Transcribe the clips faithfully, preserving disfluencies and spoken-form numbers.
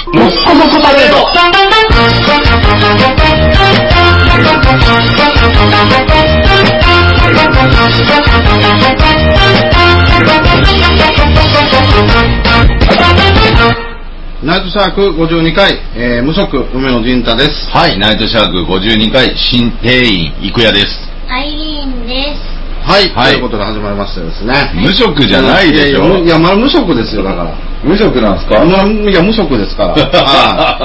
もっこもこパレード。 ナイトシャークごじゅうにかい、えー、無職梅野仁太です。 はい、ナイトシャークごじゅうにかい新店員郁也です。 アイリーンです。 はい、はい、ということで始まりましたですね。 無職じゃないでしょ。 いや、いや、まあ無職ですよ、だから。 無職なんですか？ まあ、いや、無職ですから。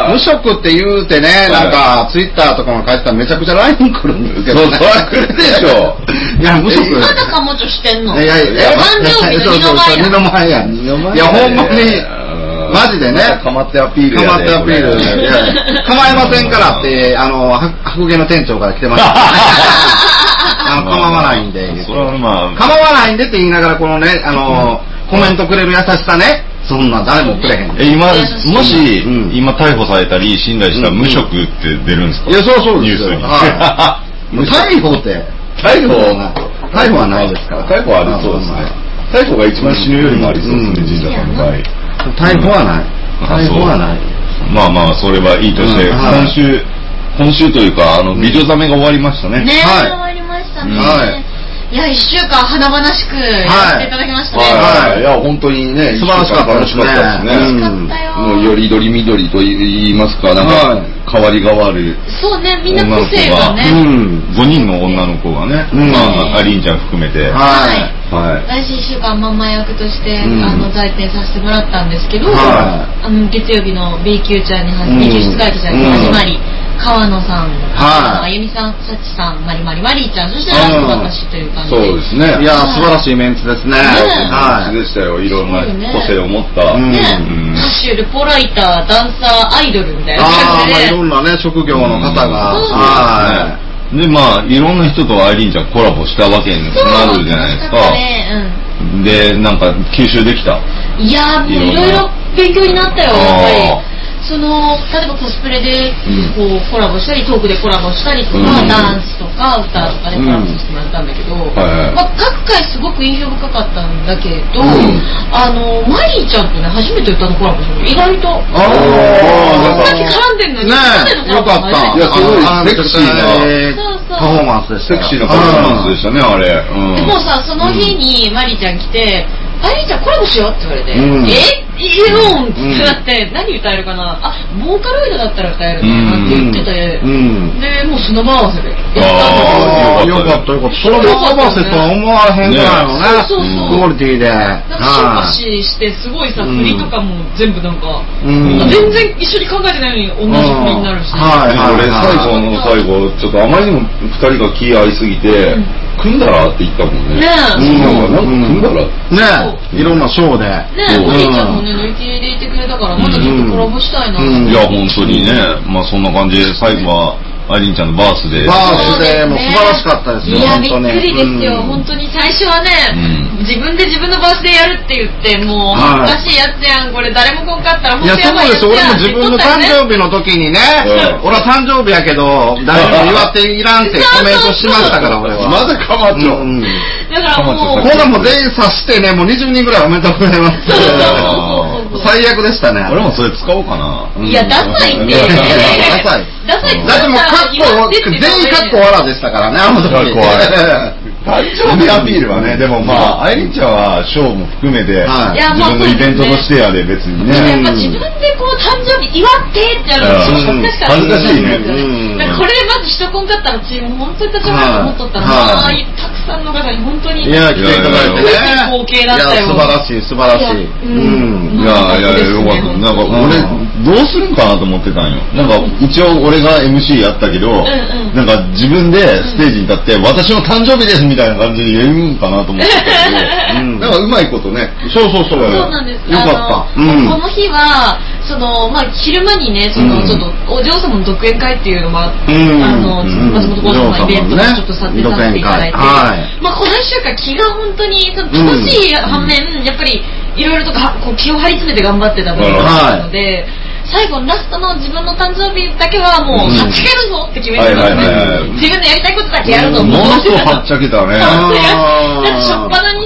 無職って言うてね、なんか、ツイッターとかも書いてたらめちゃくちゃ ライン 来るんですけど、ね。 そう、それ来るでしょ。 いや、無職。 まだかもちょしてんの？ いやいや、 誕生日の二の前や。 二の前や。いや、ほんまに、マジでね。 かまってアピールやね。 かまってアピール。いや、構いませんからって、あの、白芸の店長から来てました。あの、構わないんで。 それはまあ。 構わないんでって言いながら、このね、あの、コメントくれる優しさね。そんな誰もくれへん。 え、今、もし、今逮捕されたり、死んだりしたら無職って出るんですか？ いや、そうそうニュースに。 逮捕って。 逮捕逮捕はないですから。 逮捕はありそうですね。逮捕が一番死ぬよりもありそうですね、神社さんの場合。 逮捕はない。逮捕はない。 まあまあ、それはいいとして、今週、今週というか、あの、美女ザメが終わりましたね。 ね、終わりましたね。はい。いや、一週間華々しくやっていただきましたね。 はい。いや、本当にね、 素晴らしかった楽しかったですね。 楽しかったよ。 もう、よりどりみどりと言いますか、なんか、変わり変わる。 そうね、みんな個性がね。 ごにんの女の子がね、まあ、アリーンちゃん含めて。 はい。私一週間ママ役として、あの、在店させてもらったんですけど、あの、月曜日の B級ちゃんに始まり、B級室外機ちゃんに始まり、川野さん、あゆみさん、さちさん、まりまりまりーちゃん、そしてラスト私という感じで。 そうですね。 いや、素晴らしいメンツですね。 はい。でしたよ。いろんな個性を持った。 ね。歌手、ルポライター、ダンサー、アイドルみたいな感じで。 ああ、いろんなね、職業の方が。 はい。で、まあ、いろんな人とアイリーンちゃんコラボしたわけになるじゃないですか。で、なんか、吸収できた。 いやー、もういろいろ勉強になったよ、やっぱり。その例えばコスプレでこうコラボしたり、トークでコラボしたりとか、うん、ダンスとか歌とかでコラボさせてもらったんだけど、うん、まあ、各回すごく印象深かったんだけど、うん、あのマリーちゃんとね初めて歌のコラボしたの意外とああこんだけ絡んでんのに、 ね、よかった。いやすごいセクシーなパフォーマンスでした。 セクシーなパフォーマンスでしたね、あれ。 でもさ、その日にマリーちゃん来て、マリーちゃんコラボしようって言われて、えいいよってなって、何歌えるかなあ、ボーカロイドだったら歌えるなって言ってて、で、もうその場合わせでやったんだけど、 よかったよかった。その場合わせとは思わへんからのね、クオリティで。 なんかシンパシーして、すごいさ、振りとかも全部なんか、全然一緒に考えてないのに同じ振りになるし。 はいはい。俺最後の最後、ちょっとあまりにも二人が気合いすぎて、組んだらって言ったもんね。 ねえ。なんか組んだら。 ねえ。いろんなショーで。 ねえ、マリーちゃんもね、乗り切りでいてくれたから、またちょっとコラボしたいな。 いや、本当にね。まあそんな感じで、最後は、アリンちゃんのバースデー。 バースデーも素晴らしかったですよ。 いや、びっくりですよ。本当に最初はね、自分で自分のバースデーやるって言って、もう、恥ずかしいやつやん。これ誰も来んかったら、 いや、そうです。俺も自分の誕生日の時にね、俺は誕生日やけど、誰も祝っていらんってコメントしましたから、俺は。 まだカマチョ。 だからもう、 こんなもん全員察してね、もうにじゅうにんぐらいおめでとうございます。最悪でしたね。 俺もそれ使おうかな。 いや、ダサいって。ダサい。 ダサい。 だってもう、カッコ、全員カッコわらでしたからね、あの時。 誕生日アピールはね、でもまあ、アイリンちゃんはショーも含めて、自分のイベントとしてやで別にね。 やっぱ自分でこう誕生日祝ってってやるの恥ずかしかった。 恥ずかしいね。 これでまずしとこんかったら、チーム本当に立ち上がると思っとったら、まあ、たくさんの方に本当に。 いや、来ていただいてね。 光景だったよ。 素晴らしい、素晴らしい。 うん。いやいや、よかった。なんか俺、どうするんかなと思ってたんよ。なんか、一応俺が エムシー やったけど、なんか自分でステージに立って、私の誕生日ですみたいな感じで言えるんかなと思ってたけど、なんかうまいことね。 そうそうそう。 そうなんです。 よかった。 この日は、その、まあ、昼間にね、その、ちょっと、お嬢様の独演会っていうのもあって、あの、松本幸四のイベントをちょっと撮影させていただいて、まあ、この一週間気が本当に楽しい反面、やっぱり、いろいろとか、こう気を張り詰めて頑張ってた部分があるので、最後のラストの自分の誕生日だけはもう、はっちゃけるぞって決めてたので、自分のやりたいことだけやるぞ。 ものすごくはっちゃけたね。 だってしょっぱなにさ、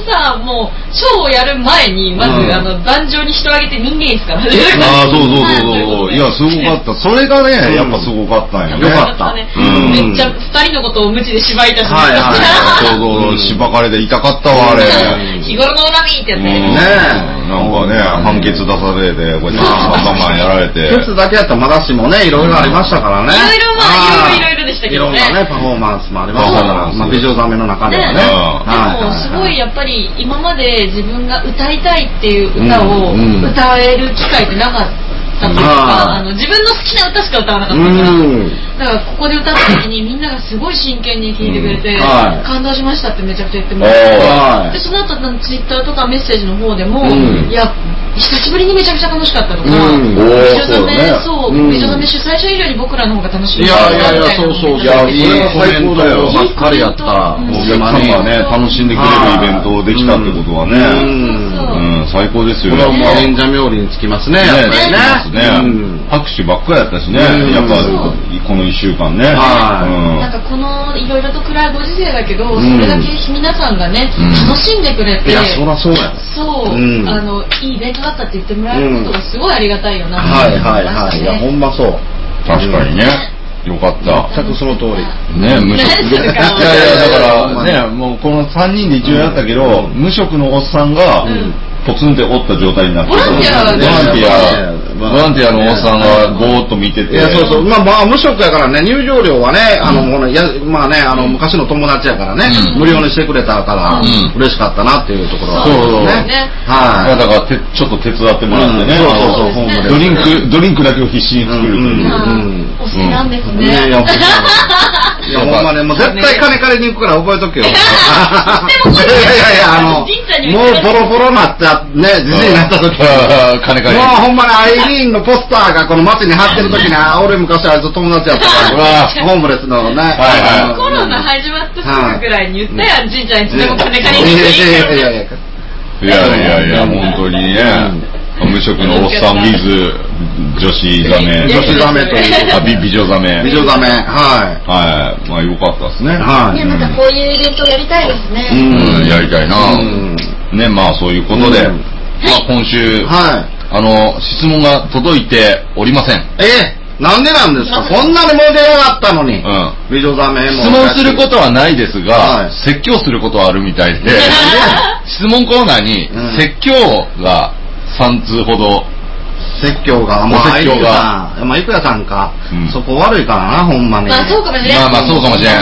さ、もうショーをやる前にまず、うん、あの壇上に人を挙げて人間椅子から始める。 ああ、そうそうそうそう。いや、すごかった。それがね、やっぱすごかったんやね。 よかった。 めっちゃ二人のことを無知で縛いたしました。 そうそう、縛かれて痛かったわ、あれ。 日頃の恨みってやつね。 ねえ。なんかね、判決出されて、こうやってバンバンやられて。 ケツだけやったらまだしもね、いろいろありましたからね。 いろいろまあ、いろいろいろでしたけどね。 いろんなね、パフォーマンスもありましたから、まあ、美女ザメの中ではね。 でも、すごいやっぱり、今まで自分が歌いたいっていう歌を歌える機会ってなかったというか、あの自分の好きな歌しか歌わなかったから、だからここで歌った時にみんながすごい真剣に聴いてくれて、感動しましたってめちゃくちゃ言ってもらって、でその後ツイッターとかメッセージの方でも、いや久しぶりにめちゃくちゃ楽しかったとか、美女ザメ、そう美女ザメ主催者以上に僕らの方が楽しい。 いやいやいや、そうそう、いやいいコメントばっかりやった。 お客様がね楽しんでくれるイベントをできたってことはね、うん最高ですよね。 これはもう演者冥利につきますね。 ね、つきますね。拍手ばっかりやったしね、やっぱこのいっしゅうかんね。 なんかこのいろいろと暗いご時世だけど、それだけ皆さんがね楽しんでくれて、 いやそりゃそうや。 そう、あのいいイベントだったって言ってもらえることがすごいありがたいよな。 はいはいはい。いやほんまそう。 確かにね。よかった。 全くその通り。 ね、無職。いやいやだからね、もうこのさんにんで一応やったけど、無職のおっさんがポツンって折った状態になって、ボランティア、ボランティア、ボランティアのおっさんがぼーっと見てて、 いやそうそう、まあまあ無職やからね、入場料はね、あのもうやまあね、あの昔の友達やからね、無料にしてくれたから嬉しかったなっていうところはそうね。はい。だからちょっと手伝ってもらってね、 そうそうそう、 ドリンクドリンクだけを必死に作るという。 お世話なんですね。 いやほんまね、もう絶対金借りに行くから覚えとけよ。いやいやいや、あのもうボロボロなったね、じじいになった時金借り。 もうほんまにアイリーンのポスターがこの街に貼ってる時に、俺昔あいつ友達やったからホームレスのね。 コロナ始まったすぐぐらいに言ったやん、じいちゃんいつでも金借りに行っていいから。 いやいやいや、本当にね。無職のおっさん with 女子ザメ。 女子ザメという。 あ、美女ザメ。 美女ザメ。はい。 はい。まあよかったですね。 はい。ね、またこういうイベントやりたいですね。 うん、やりたいな。ね、まあそういうことで、まあ今週、はい。あの、質問が届いておりません。 えなんでなんですか、こんなに盛り上がったのに。うん。美女ザメも。 質問することはないですが、説教することはあるみたいで、質問コーナーに説教がさん通ほど。 説教が、まあ、説教が、まあ、いくらさんか、そこ悪いからな、ほんまに。 まあ、そうかもしれない。 まあまあ、そうかもしれない。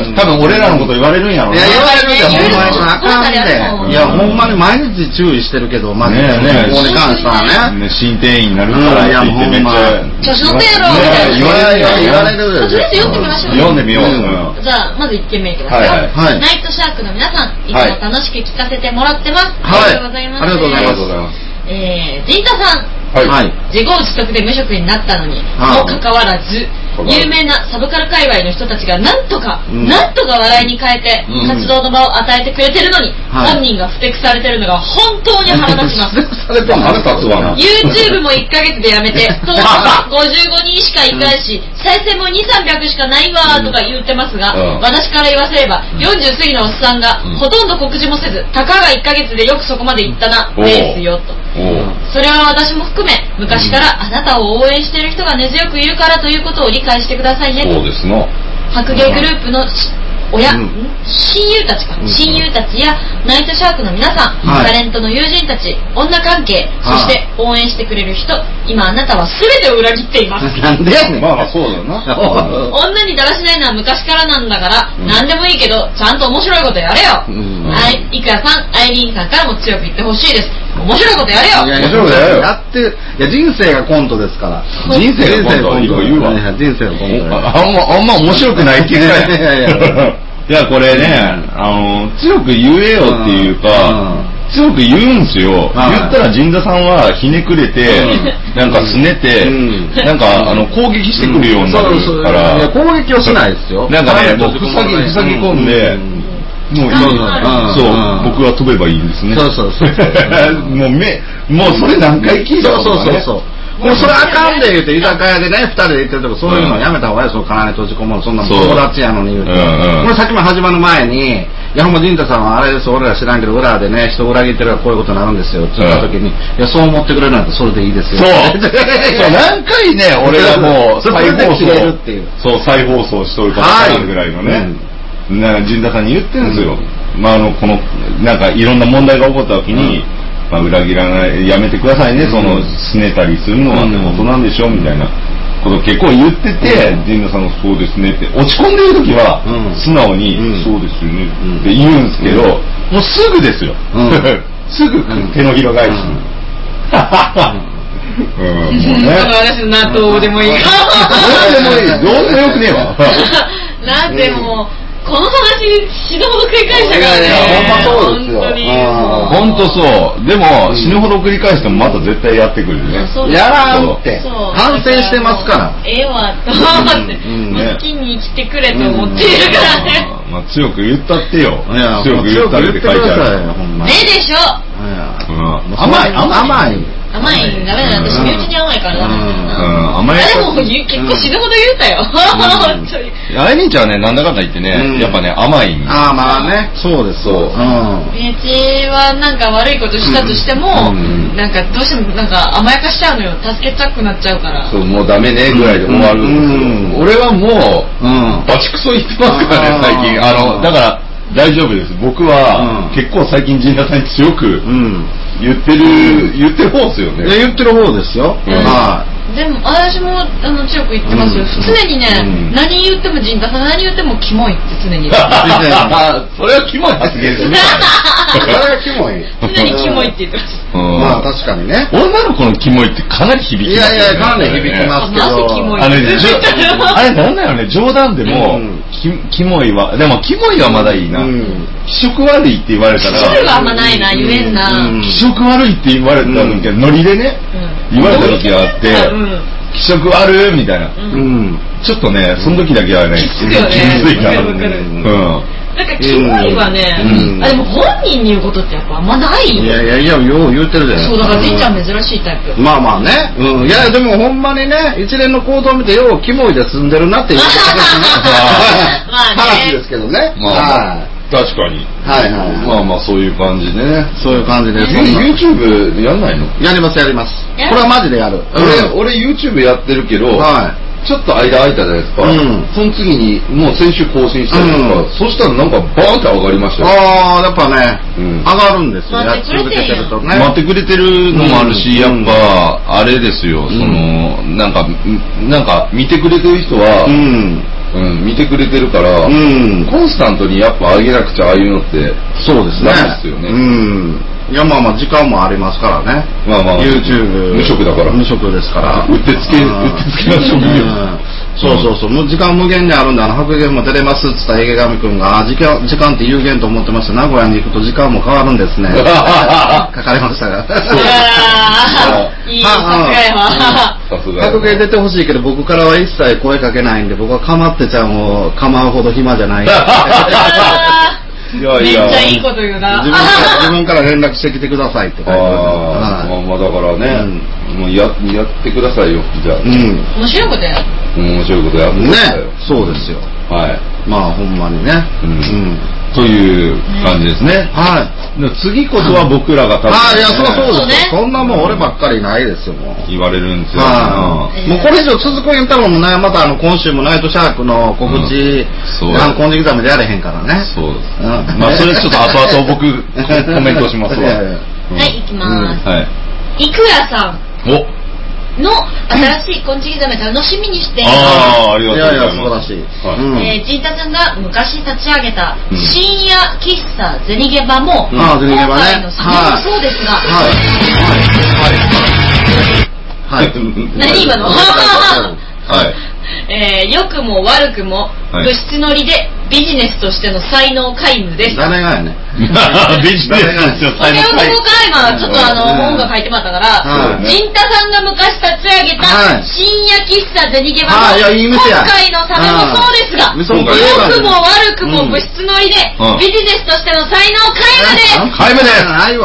多分、俺らのこと言われるんやろ。 いや、言われるんや、ほんまに。あかんで。いや、ほんまに毎日注意してるけど、まず、ここに関してはね。 新店員になるからって言ってめっちゃ。 調子乗ってやろ、みたいな。 言われる、言われる。 とりあえず読んでみましょう。 読んでみよう。 じゃあ、まずいっけんめいきますよ。ナイトシャークの皆さん、いつも楽しく聞かせてもらってます。ありがとうございます。 ありがとうございます。 えー、ジータさん、 はい、 自業自得で無職になったのにもかかわらず、有名なサブカル界隈の人たちがなんとか、うん、なんとか笑いに変えて活動の場を与えてくれてるのに、うん、本人が不テクされてるのが本当に腹立ちます。YouTube もいっかげつでやめて登録ごじゅうごにんしかいないし、うん、再生もにせんさんびゃくしかないわとか言ってますが、うん、私から言わせればよんじゅう過ぎのおっさんが、うん、ほとんど告知もせずたかがいっかげつでよくそこまで行ったなですよと。それは私も含め昔からあなたを応援している人が根強くいるからということを理解してくださいねと。 そうですの。 白芸グループの親、うん、親友たちか、うん、親友たちやナイトシャークの皆さん、はい、タレントの友人たち、女関係、そして応援してくれる人、今あなたは全てを裏切っています。 なんでやねん。 まあそうだよな。 女にだらしないのは昔からなんだから、うん、何でもいいけどちゃんと面白いことやれよ。うん、はい、いくらさん、アイリーンさんからも強く言ってほしいです。面白いことやれよ。 面白いことやれよ。やって、いや人生がコントですから。 人生がコント。言うわ。 人生がコント。 あんまあんま面白くないって言ったら。いやこれね、あの強く言えよっていうか、強く言うんすよ。言ったら陣田さんはひねくれて、なんかすねて、なんかあの攻撃してくるようになるから。 いや攻撃はしないですよ。 なんかね、もうふさぎふさぎ込んで。もう今そう僕は飛べばいいんですね。 そうそうそう。 もうめもうそれ何回聞いたことかね。 そうそうそう。もうそれあかんで言うて居酒屋でね二人で言ってるとこそういうのやめた方がいい。その金に閉じ込むのそんな友達やのに言うて。これさっきも始まる前にいや、ほんま、陣太さんはあれです、俺ら知らんけど、裏でね、人裏切ってるからこういうことになるんですよ、って言った時に、いや、そう思ってくれるなんてそれでいいですよ。 そう。そう、何回ね、俺がもう、再放送、そう、再放送しとるか分からんぐらいのね、な陣太さんに言ってるんですよ。まあ、あの、この、なんか、いろんな問題が起こった時に、まあ、裏切らない、やめてくださいね、その、すねたりするのはことなんでしょ、みたいな。こと結構言ってて、陣太さんのそうですねって落ち込んでる時は素直にそうですよねって言うんですけど、もうすぐですよ。すぐ手のひら返し。 うん、もうね。私の納豆でもいいか。 どうでもいい。どうでもよくねえわ。 なんでもこの話死ぬほど繰り返したからね。 ほんまそうですよ。 本当に。 本当そう。でも死ぬほど繰り返してもまた絶対やってくるね。 やらんって。反省してますから。 ええわと思って、好きに生きてくれと思っているからね。 まあ強く言ったってよ。 強く言ったって書いてある。 ねえでしょ。 甘い甘い。 甘いダメだ、私身内に甘いからダメだ。 甘い。 でも結構死ぬほど言うたよ。本当に。 あいにちはね、なんだかんだ言ってね、やっぱね、甘い。 ああ、まあね。そうです、そう。 身内はなんか悪いことしたとしても、なんかどうしてもなんか甘やかしちゃうのよ。助けたくなっちゃうから。 そう、もうダメね、ぐらいで終わるんですよ。俺はもう、バチクソ言ってますからね、最近。あの、だから、大丈夫です。僕は、結構最近陣太さんに強く、言ってる、言ってる方ですよね。 言ってる方ですよ。はい。でも私もあの強く言ってますよ。常にね、何言っても陣太さん何言ってもキモいって常に言ってます。それはキモい発言ですね。 それはキモい。 常にキモいって言ってます。 まあ確かにね。 女の子のキモいってかなり響きます。 いやいや、かなり響きますけど。 なぜキモいってあれなんだよね、冗談でも、キモいは、でもキモいはまだいいな。気色悪いって言われたら。 気色はあんまないな、言えんな。 気色悪いって言われた時は、ノリでね、言われた時があって、気色悪いみたいな。ちょっとね、その時だけはね、 気づいた。なんかキモいはね、あでも本人に言うことってやっぱあんまない。 いやいやいや、よう言うてるじゃない。 そうだからじいちゃん珍しいタイプ。 まあまあね。うん。いやでもほんまにね、一連の行動を見てようキモいで済んでるなっていう話ですけどね。 はい。確かに。 はいはい。 まあまあそういう感じでね。 そういう感じです。 YouTube やんないの？ やりますやります。これはマジでやる。 俺俺 YouTube やってるけど。はい。ちょっと間空いたじゃないですか。うん、その次に、もう先週更新したりとか、うん、そしたらなんかバーンって上がりましたよ。 ああ、やっぱね、うん、上がるんですよ。やって続けてるとね。 待ってくれてるのもあるし、やっぱ、あれですよ、その、なんか、なんか、見てくれてる人は、うんうん、見てくれてるから、うん、コンスタントにやっぱ上げなくちゃああいうのって、 そうですね。 ダメですよね。 うんいやまあまあ時間もありますからね。まあまあ YouTube 無職だから。 無職ですから。 うってつけうってつけの職業。 そうそうそう。もう時間無限にあるんであの白限も出れますっつった池上くんが時間時間って有限と思ってました。名古屋に行くと時間も変わるんですね。書かれましたが。 いいさすがやわ。 白限出てほしいけど僕からは一切声かけないんで僕はかまってちゃんを構うほど暇じゃない。 いやいやめっちゃいいこと言うな。 自分から自分から連絡してきてくださいって書いてます。まあまあだからね、もうややってくださいよじゃあ。 面白いことや。 面白いことやってくださいよ。 ね、そうですよ。 はい。 まあほんまにね。うん。 という感じですね。 はい。 次こそは僕らが多分。 ああいやそうそうです。そんなもん俺ばっかりないですよもう。 言われるんですよ。 もうこれ以上続くんやったらもうねまたあの今週もナイトシャークの告知、あの金色ザメでやれへんからね。 そうです。まあそれちょっと後々僕コメントしますわ。 はい行きます。はい。いくらさん。 お。 の新しい金色ザメ楽しみにしています。 ああ、ありがとうございます。いやいや、 素晴らしい。 えー、ジンタさんが昔立ち上げた深夜喫茶ゼニゲバも、 今回のサメもそうですが、はい。はい。はい。何今のはい。えー、良くも悪くも物質乗りでビジネスとしての才能皆無です。 誰がやね。 ビジネスとしての才能皆無。 それをここから今ちょっとあの本が書いてもらったから、ジンタさんが昔立ち上げた深夜喫茶ゼニゲバの今回のサメもそうですが、良くも悪くも物質乗りでビジネスとしての才能皆無です。 皆無です。 ないわ。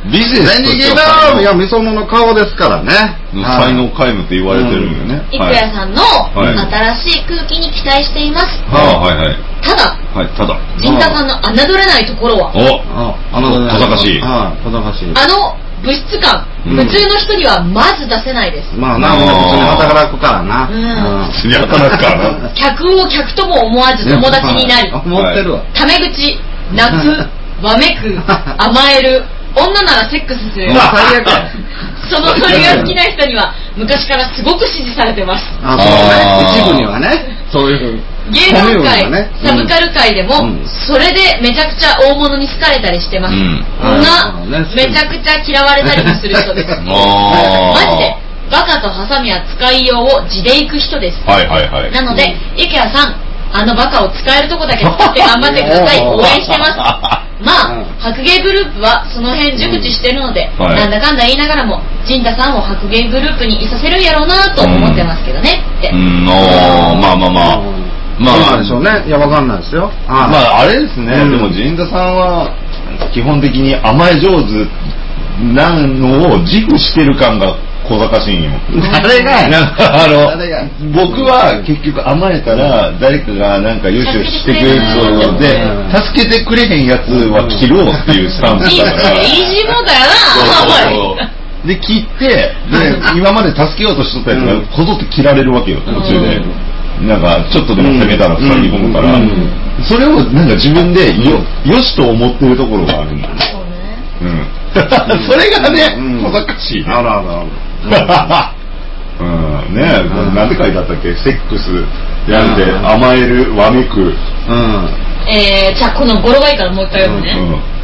ビジネスとしては。いや、みそのの顔ですからね。 才能皆無って言われてるんよね。 郁弥さんの新しい空気に期待しています。 はいはいはい。 ただ、 はい、ただ。 陣田さんの侮れないところは、 お小賢しい。 はい、小賢しい。 あの、物質感、普通の人にはまず出せないです。 まあな、普通に働くからな。 普通に働くからな。 客を客とも思わず友達になり、 思ってるわ。 タメ口、泣く、わめく、甘える、女ならセックスする。 最悪。 そのノリが好きな人には昔からすごく支持されてます。 あ、そうね。一部にはね、そういう。 芸能界、サブカル界でも、それでめちゃくちゃ大物に好かれたりしてます。が、めちゃくちゃ嫌われたりもする人です。マジで、バカとハサミは使いようを地で行く人です。 はいはいはい。 なので、郁弥さん、あのバカを使えるとこだけ使って頑張ってください。応援してます。まあ、白芸グループはその辺熟知してるので、なんだかんだ言いながらも、陣田さんを白芸グループにいさせるんやろうなと思ってますけどねって。 うん、まあまあまあ。 まあ、まあでしょうね。いや、わかんないですよ。 まあ、あれですね。でも、陣田さんは、基本的に甘え上手なのを自負してる感が小賢しいんよ。 誰がなんかあの、僕は結局甘えたら、誰かがなんかよしよししてくれるそうで、助けてくれへんやつは切ろうっていうスタンスだから。 イージーモードやな。で、切って、で、今まで助けようとしとったやつがこぞって切られるわけよ、途中で。なんかちょっとでも攻めたら塞ぎ込むから、それをなんか自分でよよしと思ってるところがあるんだね。うん。それがね、小賢しいね。 あらあら。 うんねえ、なんて書いてあったっけ？セックスやんで甘えるわめく。うん。 えー、じゃあこの語呂がいいからもう一回読むね。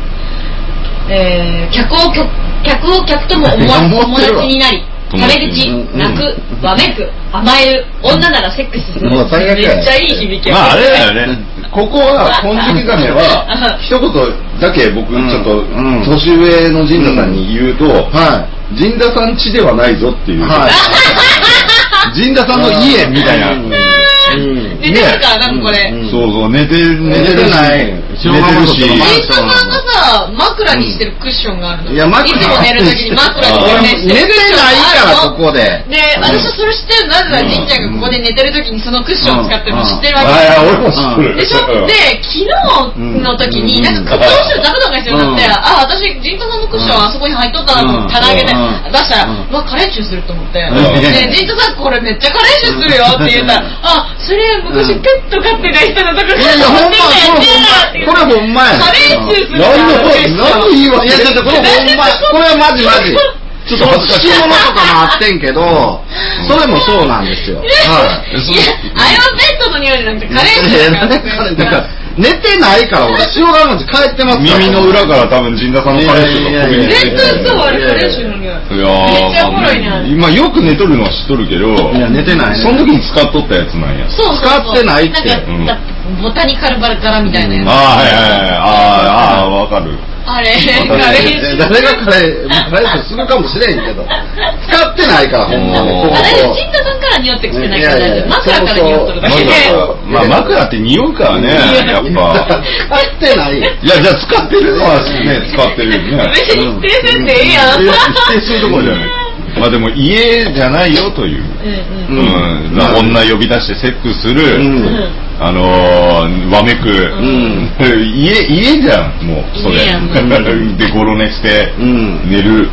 えー、客を客を客とも思わず友達になり。タメ口、泣く、わめく、甘える、女ならセックスする。めっちゃいい響き。 まああれだよね。ここは金色亀は一言だけ僕ちょっと年上の陣田さんに言うと、陣田さん家ではないぞっていう。陣田さんの家みたいな。 寝てるからなんかこれ。 そうそう寝て寝てるない。寝てるし。 陣田さんがさ枕にしてるクッションがあるの。 いや枕。 いつも寝るときに枕に寝てないからここで。 で私はそれ知ってる。なぜなら陣ちゃんがここで寝てるときにそのクッションを使ってるの知ってるわけ。 ああ俺も知ってる。 でしょ。で昨日の時になんかどうしようダメだか必要になって、あ私陣田さんのクッションあそこに入っとったの棚上げて出したらまあカレー臭すると思って。で陣田さんこれめっちゃカレー臭するよって言ったらあそれ昔ペット飼ってた人のところから持ってきたやつやってこれほんまや。 カレー臭する何の言い訳。いやちょっとこれほんまこれはマジマジ。ちょっと恥ずかしいものとかもあってんけど、それもそうなんですよ。はい。 いやあれはペットの匂いじゃなくてカレー臭だから。 寝てないから俺塩川町帰ってますから耳の裏から多分陣田さんのカレー臭が飛び出てる。絶対そうあれカレー臭の匂い。いやめっちゃおもろいな。 今よく寝とるのは知っとるけど、 いや寝てない。 その時に使っとったやつなんや。 そう使ってないって。 ボタニカルバラ柄みたいなやつ。 ああはいはいはい。ああわかる。 あれカレー臭。 誰がカレーカレー臭するかもしれんけど、使ってないからほんまに。 あれ陣田さんから匂ってきてないから大丈夫。枕から匂っとるだけで。 まあ枕って匂うからねやっぱ。 使ってない。いやじゃあ使ってるのはね使ってるよね。 別に否定せんでいいやん。 否定するところじゃない。まあでも家じゃないよという、うん女呼び出してセックスする、あのわめく、家家じゃんもうそれでゴロ寝して寝る。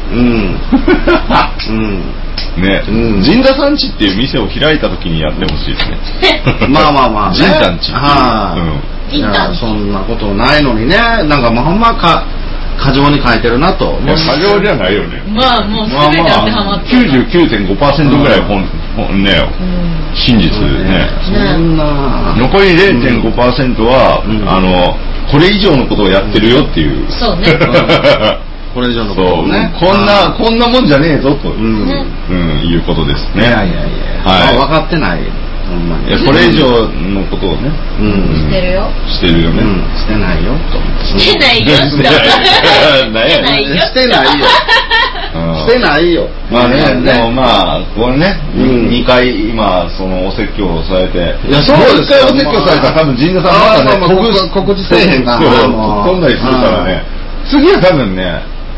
ね、陣田さんちっていう店を開いた時にやってほしいですね。 まあまあまあ陣さんち。 はい。いやそんなことないのにね、なんかまあほんまか。過剰に書いてるなと。 過剰じゃないよね。 まあもう全て当てはまって。 きゅうじゅうきゅうてんごパーセント ぐらい本ね真実ね。 そんな。 残り れいてんごパーセント はあのこれ以上のことをやってるよっていう。 そうね。 これ以上のことね。 こんなこんなもんじゃねえぞということですね。 いやいやいや。分かってない。 いやこれ以上のことをね、 してるよ。 してるよね。 してないよと。 してないよ。してないよ。してないよ。してないよ。 まあね、でもまあこれね、にかい今そのお説教をされて、 いやそうです。 いっかいお説教されたら多分陣田さんまたね告知せえへんか。 飛んだりするからね。次は多分ね。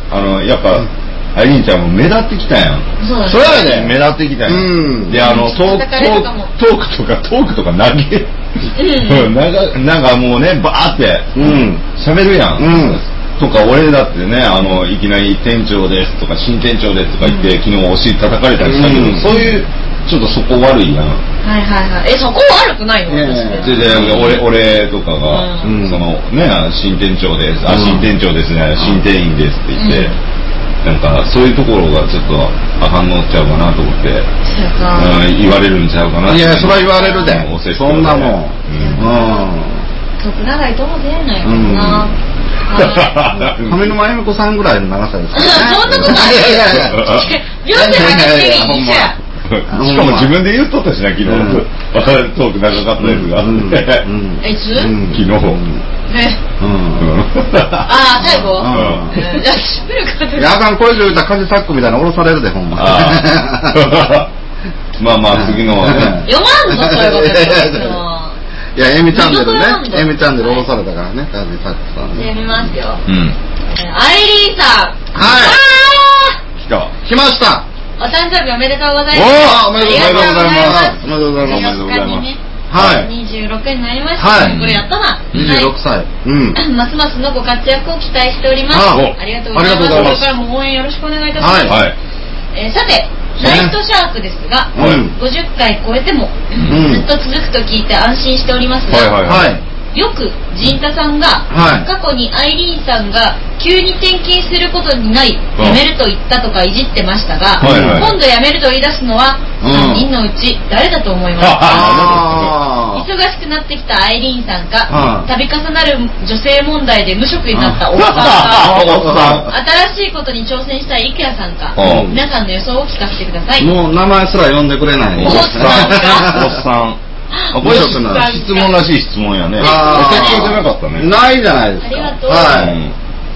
あのやっぱアイリーンちゃんも目立ってきたやん。 そうやね。 目立ってきたやん。であのトークとかトークとか投げなんかもうねバーって喋るやん。とか俺だってねあのいきなり店長ですとか新店長ですとか言って昨日お尻叩かれたりしたけど、そういうちょっとそこ悪いやん。 はいはいはい。え、そこ悪くないの？ でで俺俺とかがそのね新店長です、あ新店長ですね、新店員ですって言って。なんかそういうところがちょっと反応しちゃうかなと思って、うん、言われるんちゃうかな。 いやそれは言われるで。そんなもん。うん。 徳永井とも出んのよな。 上沼恵美子さんぐらいの長さですかね。そんなことない。いやいやいや。よんじゅうはちセンチ一緒や。 しかも自分で言っとったしな昨日トーク長かったやつが。 いつ？ 昨日。 ね。ああ最後？じゃあしびるかと。 いやあかんこれ以上言ったらカジサックみたいな降ろされるでほんま。 まあまあ次のはね。 読まんのそういうこと。 いやエミチャンネルね。エミチャンネル降ろされたからねカジサックさん。 読みますよ。アイリーさん。 はい。 来た。 来ました。 お誕生日おめでとうございます。 おめでとうございます。おめでとうございます。おめでとうございます。はい。 にじゅうろくになりました。はい。これやったな。 にじゅうろくさい。うん。 ますますのご活躍を期待しております。ありがとうございます。これからも応援よろしくお願いいたします。はい。えさて、ナイトシャークですが、ごじゅっかい超えてもずっと続くと聞いて安心しておりますが、はい。よく陣太さんが、はい、過去にアイリーンさんが急に転勤することになり辞めると言ったとかいじってましたが、はいはい、今度辞めると言い出すのはさんにんのうち誰だと思いますか？忙しくなってきたアイリーンさんか、度重なる女性問題で無職になったおっさんか、新しいことに挑戦したいイケアさんか、皆さんの予想を聞かせてください。 もう名前すら呼んでくれない。 おっさんか。 おっさん。あ、これ質問らしい質問やね。 適当じゃなかったね。 ないじゃないですか。 ありがとう。 はい。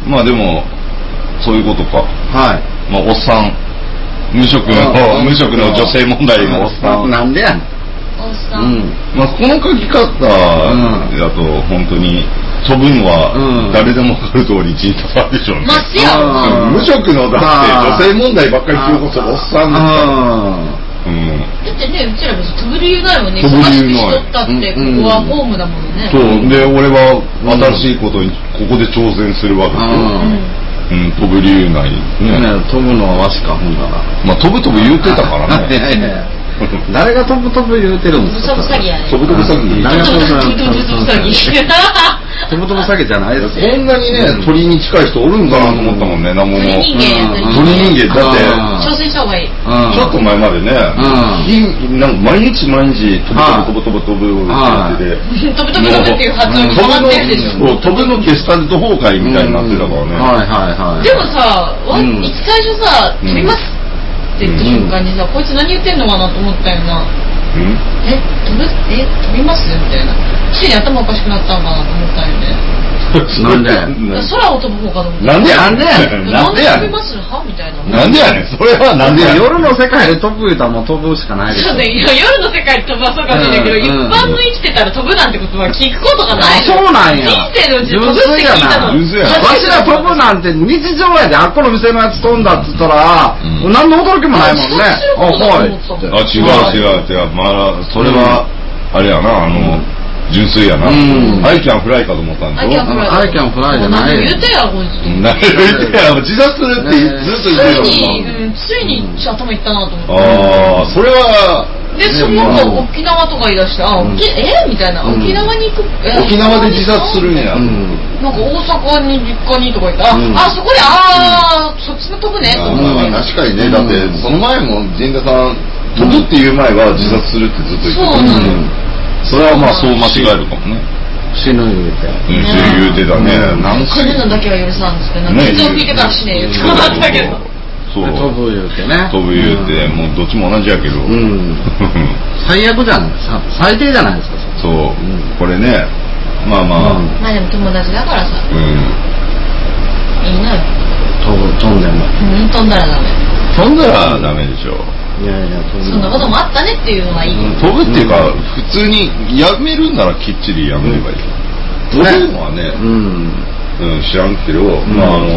まあでもそういうことか。 はい。 まあおっさん、無職の無職の女性問題のおっさん。 なんでやねん。 おっさん。 まあこの書き方だと本当に飛ぶのは誰でも分かる通り陣太さんでしょうね。 まっすや。 無職のだって女性問題ばっかり引き起こすおっさんですから。 うん、だってね、うちら別に飛ぶ理由ないもんね。忙しくしとったってここはホームだもんね。 そうで俺は新しいことにここで挑戦するわけですよ。うん、飛ぶ理由ないね。飛ぶのはわしかほんなら。 まあ飛ぶ飛ぶ言うてたからね。 いやいや誰が飛ぶ飛ぶ言うてるんですか？ 飛ぶ飛ぶ詐欺やね。 飛ぶ飛ぶ詐欺。 誰が飛ぶ飛ぶ詐欺。 飛ぶ飛ぶ詐欺じゃないです。 こんなにね鳥に近い人おるんかなと思ったもんね。なんももう鳥人間や鳥人間だって挑戦した方がいい。 ちょっと前までね、なんか毎日毎日飛ぶ飛ぶ飛ぶ飛ぶ飛ぶって言ってて、 飛ぶ飛ぶ飛ぶっていう発音に変わってるでしょ。 飛ぶのゲスタルト崩壊みたいになってたからね。 はいはいはい。 でもさ、いつ最初さ飛びますって言った瞬間にさ、こいつ何言ってんのかなと思ったよな。え、飛ぶえ飛びますみたいな。ついに頭おかしくなったんかなと思ったよね。 なんで空を飛ぶ方かと思った。 なんでなんでなんで飛びますはみたいな。 なんでやねん。それはなんでやねん。 夜の世界で飛ぶ言うたらもう飛ぶしかないですよ。 そうね、夜の世界で飛ばそうかもしれないけど、一般の生きてたら飛ぶなんてことは聞くことがない。 そうなんや。 人生のうち飛ぶって聞いたの。 わしら飛ぶなんて日常やで、あっこの店のやつ飛んだっつったら、何の驚きもないもんね。 あ、はい。 あ、違う違う違う。まあそれはあれやな、あの。純粋やな。アイキャンフライかと思ったんだよ。 アイキャンフライじゃない。 言うてや、こいつ。 何言うてや、自殺するってずっと言ってる。ついに頭いったなと思って。 ああ、それは。 で、その後沖縄とか言い出して、あ、えみたいな。沖縄に行く。 沖縄で自殺するんや。 なんか大阪に実家にとか言って、あ、あ、そこで、ああ、そっちの飛ぶね。 確かにね、だってその前も陣田さん飛ぶっていう前は自殺するってずっと言ってた。そうなの。それはまあそう間違えるかもね。 死ぬ言うて。 うん、死ぬ言うてたね。 何回死ぬのだけは許さんですけど、水を引いてから死ね言うてなかったけど。 そう。飛ぶ言うてね。 飛ぶ言うて、もうどっちも同じやけど。うん。 最悪じゃないですか。最低じゃないですか。 そう。これね、まあまあ。 まあでも友達だからさ。うん。いいな。 飛ぶ、飛んでも。 うん、飛んだらダメ。 飛んだらダメでしょ。 いやいや、 そんなこともあったねっていうのはいい。 飛ぶっていうか、普通にやめるならきっちりやめればいい。飛ぶのはね、うん、知らんけど、まああの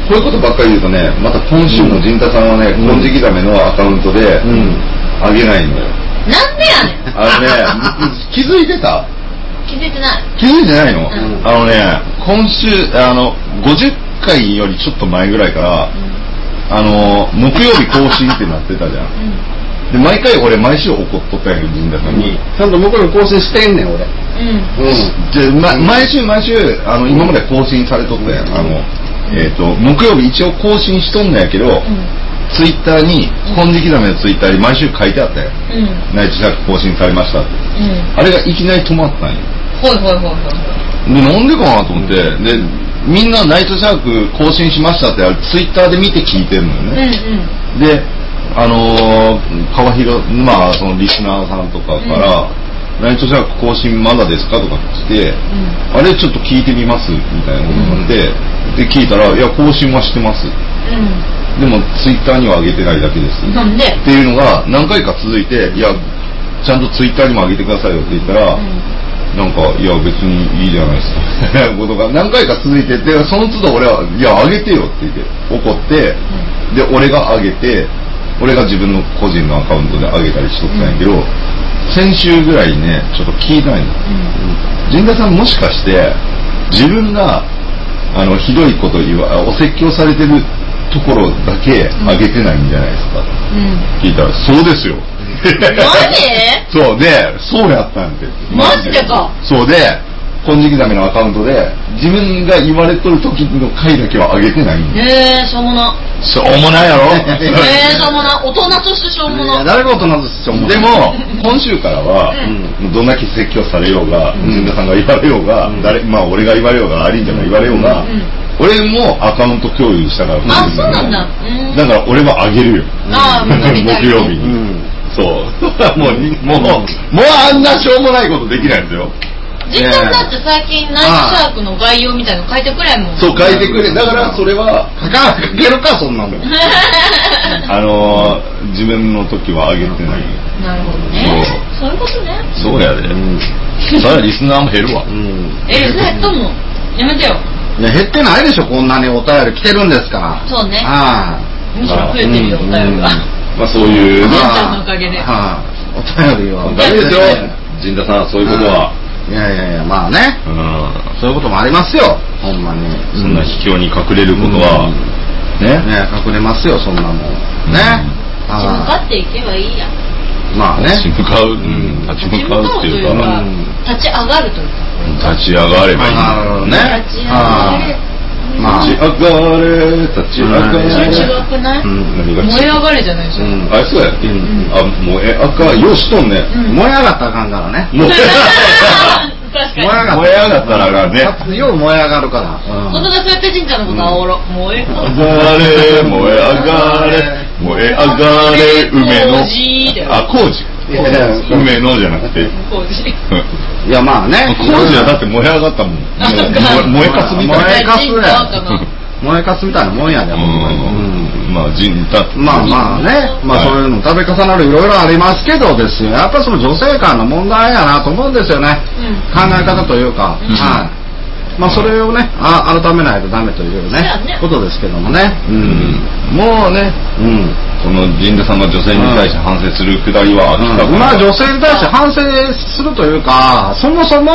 こういうことばっかり言うとね、また今週も陣太さんはね、金色ザメのアカウントであげないのよ。 なんでやねん。 あのね、気づいてた？ 気づいてない。 気づいてないの？あのね、今週あのごじゅっかいよりちょっと前ぐらいから、あの木曜日更新ってなってたじゃん。で毎回俺毎週怒っとったんやけど陣太さんに、 ちゃんと木曜日更新してんねん俺。 でま毎週毎週あの今まで更新されとったやん。あのえっと木曜日一応更新しとんだやけど。ツイッターに金色ザメのツイッターに毎週書いてあったよ、うん、ナイトシャーク更新されましたって、うん、あれがいきなり止まったんよ。 はいはいはいはい。 でなんでかなと思って、でみんなナイトシャーク更新しましたってあれツイッターで見て聞いてるのよね、うんうん、であのー、川広まあそのリスナーさんとかから、うん、ナイトシャーク更新まだですかとか来て、うん、あれちょっと聞いてみますみたいなことになって、うん、で聞いたらいや更新はしてます、うんでもツイッターには上げてないだけです。 なんで？ っていうのが何回か続いて、いやちゃんとツイッターにも上げてくださいよって言ったら、うん、なんかいや別にいいじゃないですかみたいなことが何回か続いてて、その都度俺はいや上げてよって言って怒って、うん、で俺が上げて、俺が自分の個人のアカウントで上げたりしとったんやけど、うん、先週ぐらいねちょっと聞いたんや。陣田さんもしかして自分があのひどいこと言わお説教されてるところだけ上げてないんじゃないですか、うん、聞いたらそうですよマジそうでそうやったんでマジでかそうで金色ザメのアカウントで自分が言われとる時の回だけは上げてないんでへえー、しょうもなしょうもないやろえー、しょうもな大人としてしょうもな誰が大人としてしょうもなでも今週からは、うん、どんだけ説教されようが陣田、うん、さんが言われようが、うん、誰まあ俺が言われようがアリンちゃんが言われようが、うん俺もアカウント共有したから。 あ、そうなんだ。 だから俺はあげるよ。 ああ、木曜日に。うん、そう。もう、もう、もうあんなしょうもないことできないんですよ。 実際だって最近ナイトシャークの概要みたいなの書いてくれんもん。 そう、書いてくれ。だからそれは、 書か、書けるか、そんなもん。 あのー、自分の時はあげてない。 なるほどね。そういうことね。 そうやで。うん、それはリスナーも減るわ。うん、 え、リスナー減ったのやめてよ。 いや減ってないでしょこんなにお便り来てるんですから。 そうね。 ああ。むしろ増えてるよお便りが。 まあそういう。 ね。ちゃんのおかげで。 はあ。お便りは。 ダメですよ。陣田さんそういうことは。 いやいやいやまあね。うん。そういうこともありますよ。ほんまに。 そんな秘境に隠れることはね。ね隠れますよそんなもん。ね。 立ち向かっていけばいいや。 まあね。 立ち向かう。立ち向かうっていうか。 立ち上がるというか。 立ち上がればいいのね。 立ち上がれ。 立ち上がれ、立ち上がれ。 違くない？燃え上がれじゃないでしょ。 あ、そうやっけ？あ、燃え上が、ようしとんね。 燃え上がったらあかんからね。 燃え上がったらあかんね。 よう燃え上がるから。 本当だ、そうやって神社のことあおろ。燃え上がれ、燃え上がれ、燃え上がれ、梅の。あ、工事。梅のじゃなくて工事いやまあね工事はだって燃え上がったもん燃えかすみたいな燃えかすや燃えかすみたいなもんやでまあ陣太まあまあねまあそういうの食べ重なるいろいろありますけどですよやっぱその女性間の問題やなと思うんですよね考え方というかはいまあそれをねあ改めないとダメというねことですけどもねもうねこの陣田さんが女性に対して反省するくだりは飽きたからまあ女性に対して反省するというかそもそも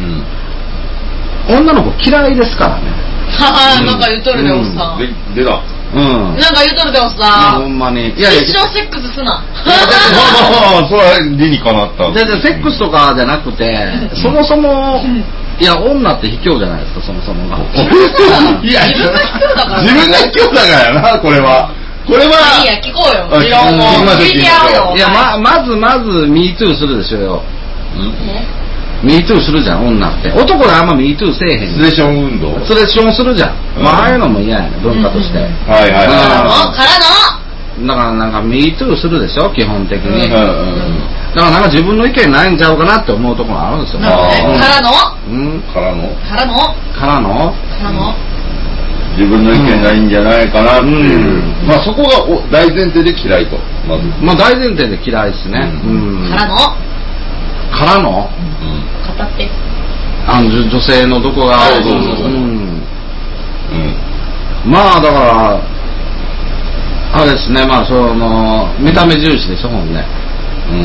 女の子嫌いですからねははなんか言うとるでおっさん出たうんなんか言うとるでおっさんほんまにいや一生セックスすなまあまあそれは理にかなった全然セックスとかじゃなくてそもそもいや女って卑怯じゃないですかそもそもがいや自分が卑怯だから自分が卑怯だからなこれはこれはいいや聞こうよ持論を聞いてやろうよいやままずまず ミートゥー するでしょよミートゥー するじゃん女って男であんま ミートゥー せえへんスレッション運動スレッションするじゃんまあああいうのも嫌やね文化としてはいはいはいからのだからなんか ミートゥー するでしょ基本的にだからなんか自分の意見ないんちゃうかなって思うところがあるんですよからのからのからのからのからの自分の意見ないんじゃないかなっていうまあそこが大前提で嫌いとまずまあ大前提で嫌いですねからのからの語ってあの女性のどこがそうそうそううんまあだからあれですね、まあその見た目重視でしょ、ほんね。 うん。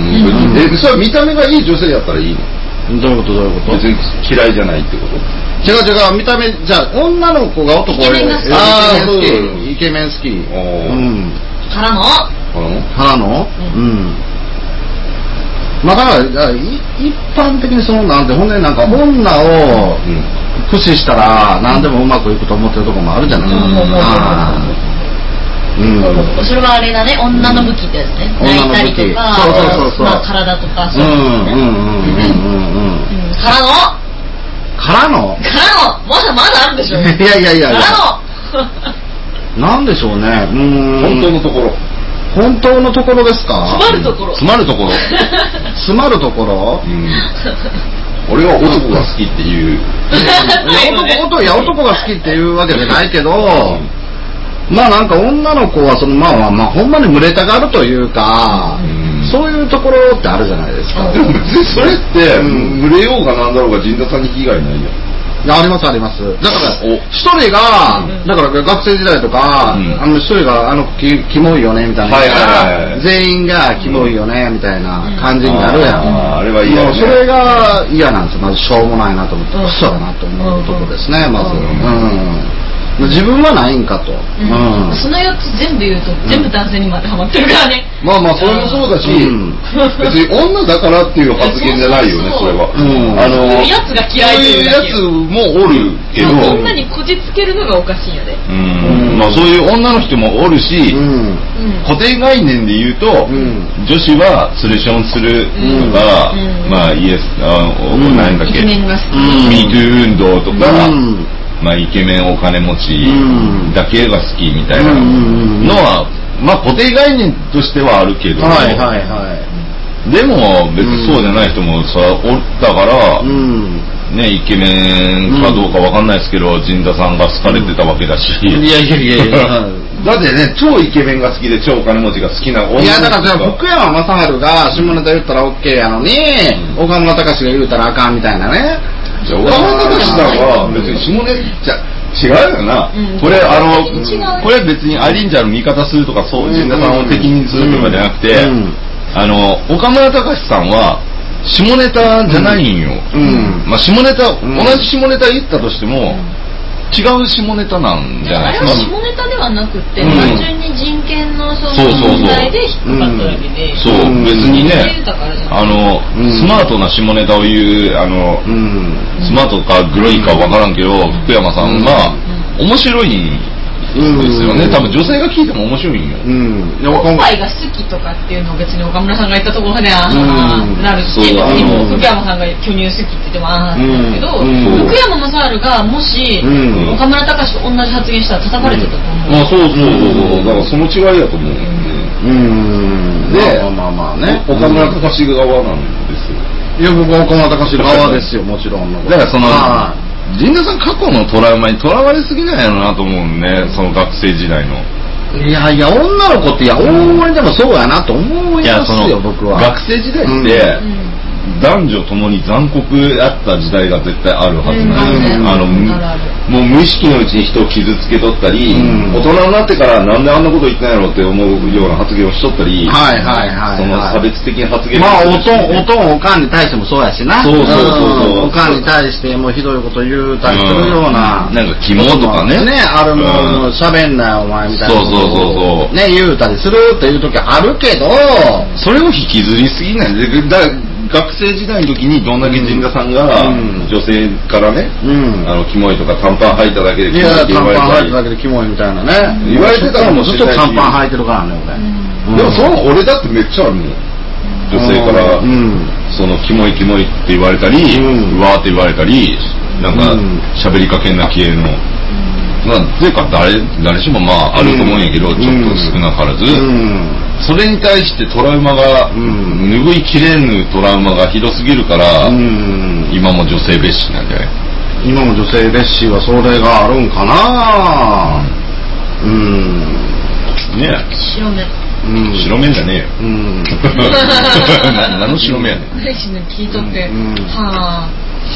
え、それは見た目がいい女性やったらいいの？ どういうことどういうこと？ 別に嫌いじゃないってこと？ 違う違う、見た目じゃあ女の子が男イケメンが好き。 ああ、そうイケメン好き。うん。 からの？ からの？うん。まあだから一般的にそのなんてほんでなんか女を駆使したら何でもうまくいくと思ってるところもあるじゃないですか。 うん、それはあれだね、女の武器ってやつね。泣いたりとか、 そうそうそうそう、 まあ、体とかそういうね。うんうんうんうんうん。 からのからのからのまだまだあるでしょ。いやいやいやいや。 からのなんでしょうね。うん。本当のところ。 本当のところですか？ 詰まるところ。 詰まるところ。 詰まるところ。うん。 俺は男が好きっていう。 いや男が好きっていうわけじゃないけど。まあなんか女の子はそのまあまあほんまに群れたがるというか、うん、そういうところってあるじゃないですか。 でも別にそれって群れようがなんだろうが陣田さんに被害ないよ。 ありますあります。だから一人がだから学生時代とか、うん、あの一人があのキキモいよねみたいな、はいはいはい、全員がキモいよねみたいな感じになるやん。うん、 あ, あれは嫌、ね、 もうそれが嫌なんですよ。まずしょうもないなと思って、クソだなと思うとこですねまず。うん自分はないんかと、 うんうん、そのよっつ全部言うと、うん、全部男性にも当てはまってるからね。 まあまあそれもそうだし、うん、別に女だからっていう発言じゃないよねそれは。うん、あのそういうやつが嫌いというやつもおるけど、 女にこじつけるのがおかしいよね。 うん、まあそういう女の人もおるし、うん、固定概念で言うと、うん、女子はツレションするとか、うん、まあイエスあ何だっけ、 イケメンが好き、 ミートゥー運動とか。うんまあ、イケメンお金持ちだけが好きみたいなのは、まあ固定概念としてはあるけど、はいはいはい、でも別にそうじゃない人もさ、おったから、うんね、イケメンかどうかわかんないですけど、陣田さんが好かれてたわけだし、 いやいやいやいやだってね、超イケメンが好きで超お金持ちが好きな女の子が、いやだから福山雅治が下ネタ言ったら OK やのに、うん、岡村隆史が言うたらあかんみたいなね。 じゃあ岡村隆史さんは別に下ネタ違うよな、うん、これあのこれ別にアリンジャーの味方するとかそう陣田さんを敵にするとかじゃなくて、うんうん、あの岡村隆史さんは下ネタじゃないんよ、うんうん、まあ下ネタ、うん、同じ下ネタ言ったとしても、うん違う下ネタなんじゃないですか。 あれは下ネタではなくて、うん、単純に人権のその問題で引っかかっただけで、 そうそうそう、うん、別にね、あの、うん、スマートな下ネタを言うあの、うん、スマートかグロいかわからんけど、うん、福山さんが面白いですよね、うん、多分女性が聞いても面白いんよ、うん、 おっぱいが好きとかっていうのを別に岡村さんが言ったところでああ、うん、なるし、でも福山さんが巨乳好きって言ってもああなんだけど、うん、福山雅治がもし、うん、岡村隆史と同じ発言したら叩かれてたと思う、 うん、あそうそうそうそう、だからその違いだと思う、うん、で、まあまあまあね、岡村隆史側なんですよ。 いや僕は岡村隆史側ですよもちろん。 だからその陣田さん過去のトラウマにとらわれすぎないのなと思うね、その学生時代の。 いやいや女の子っていや大盛りでもそうやなと思いますよ僕は。 学生時代って、うん男女ともに残酷あった時代が絶対あるはずなんです、うん、あのもう無意識のうちに人を傷つけとったり、うん、大人になってからなんであんなこと言ってないのって思うような発言をしとったり、 はいはいはいはい、 その差別的な発言まあおとんおとんおかんに対してもそうやしな。 そうそうそうそう、 おかんに対してもうひどいこと言うたりするような、 うん、なんか肝とかねねあるもう喋んなよお前みたいなそうそうそうそうね言うたりするっていう時あるけど、 それを引きずりすぎないでだ学生時代の時にどんだけ陣田さんが女性からね、うん、あのキモいとか短パン履いただけでキモいって言われたり、いや短パン履いただけでキモいみたいなね言われてたらもうずっと短パン履いてるからね俺、うん、でもその俺だってめっちゃあるもん女性から、うん、そのキモいキモいって言われたり、うん、うわーって言われたりなんか喋りかけんな系のまあっていうか誰誰しもまああると思うんやけど、うん、ちょっと少なからず、うんそれに対してトラウマが、うん、拭いきれぬトラウマがひどすぎるから、うん、今も女性蔑視なんじゃない？ 今も女性蔑視はそれがあるんかな。うん。 ねえ。 白目。 うん、白目じゃねえよ。うん。何の白目やねん。 嬉しいね聞いとって。うん、はあ。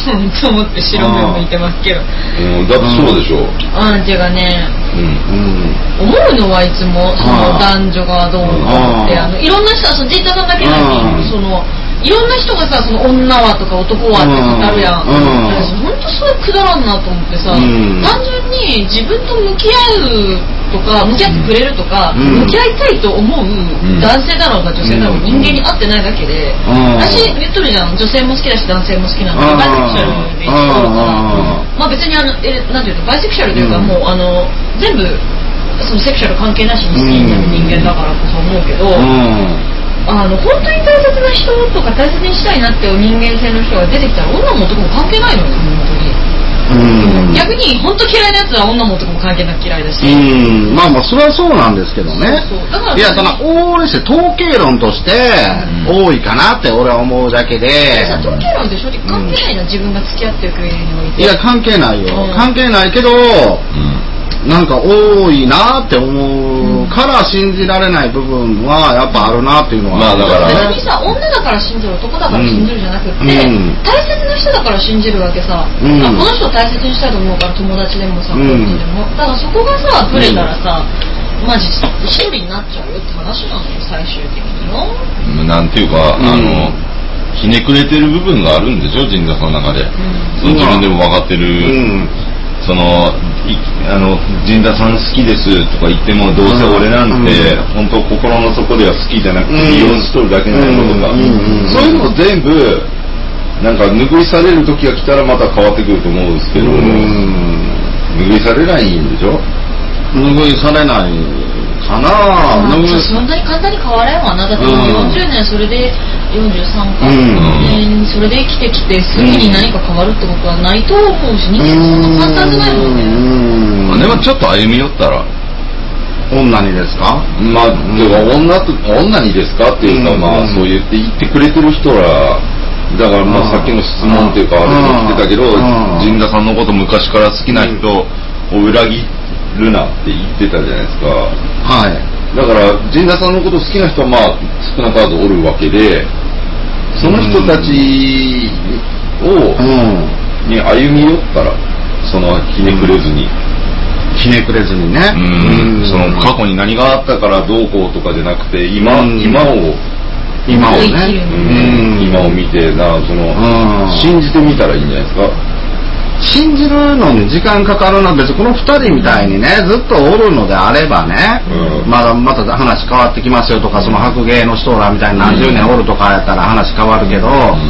と思って白目向いてますけど。 うん、だってそうでしょ。 アンチがね、うん、思うのはいつもその男女がどうのって、あのいろんな人はそのジータさんだけなのに、そのいろんな人がさ、その女はとか男はって語るやん。私本当それくだらんなと思ってさ、単純に自分と向き合うとか向き合ってくれるとか、向き合いたいと思う男性だろうが女性だろうが人間に合ってないだけで、私言っとるじゃん、女性も好きだし男性も好きなので、バイセクシャルで一応だから、まあ別にあのえなんていうの、バイセクシャルというかもうあの全部そのセクシャル関係なしに好きになる人間だからこそ思うけど。あの本当に大切な人とか大切にしたいなっていう人間性の人が出てきたら女も男も関係ないのよ本当に。うん、逆に本当嫌いなやつは女も男も関係なく嫌いだし。 うん、まあまあそれはそうなんですけどね。そうそうだからいやただ往々にして統計論として多いかなって俺は思うだけで。 さ統計論って正直関係ないな、うん、自分が付き合っていく上において。 いや関係ないよ、うん、関係ないけど。うんなんか多いなって思うから信じられない部分はやっぱあるなっていうのは、 まあだから別にさ女だから信じる男だから信じるじゃなくって、うん、大切な人だから信じるわけさ、うん、あこの人大切にしたいと思うから友達でもさ、うん、でもだからそこがさブレたらさ、うん、マジ一人になっちゃうよって話なのよ最終的によ。 なんていうか、うん、あのひねくれてる部分があるんでしょ陣田さんの中で、うん、その自分でも分かってる、うんそのあの陣田さん好きですとか言ってもどうせ俺なんて、うん、本当心の底では好きじゃなくて利用しとるだけなのとか、うんうん、そういうのを全部なんか拭いされる時が来たらまた変わってくると思うんですけど、うん、拭いされないんでしょ。 拭いされないかな。 そんなに簡単に変われんわな。だってもうよんじゅうねんそれでよんじゅうさんか、うん、それで生きてきてすぐに何か変わるってことはないと思うし、人間そんな簡単じゃないもんね。 うんでもちょっと歩み寄ったら女にですか。 まあでも女と女にですかっていうか、まあそう言って言ってくれてる人らだからまあさっきの質問っていうかあれで言ってたけど、陣田さんのこと昔から好きな人を裏切るなって言ってたじゃないですか。 はい。 だから陣田さんのこと好きな人はまあ少なからずおるわけで、その人たちを、うん、に歩み寄ったらそのひねくれずに、 ひねくれずにね、 うん、その過去に何があったからどうこうとかじゃなくて今、うん、今を今をね、 うん、今を見てなその、うん、信じてみたらいいんじゃないですか。 信じるのに時間かかるな。別にこのふたりみたいにねずっとおるのであればね、うん、まだまた話変わってきますよとか、その白芸の人らみたいに何十年おるとかやったら話変わるけど、うん、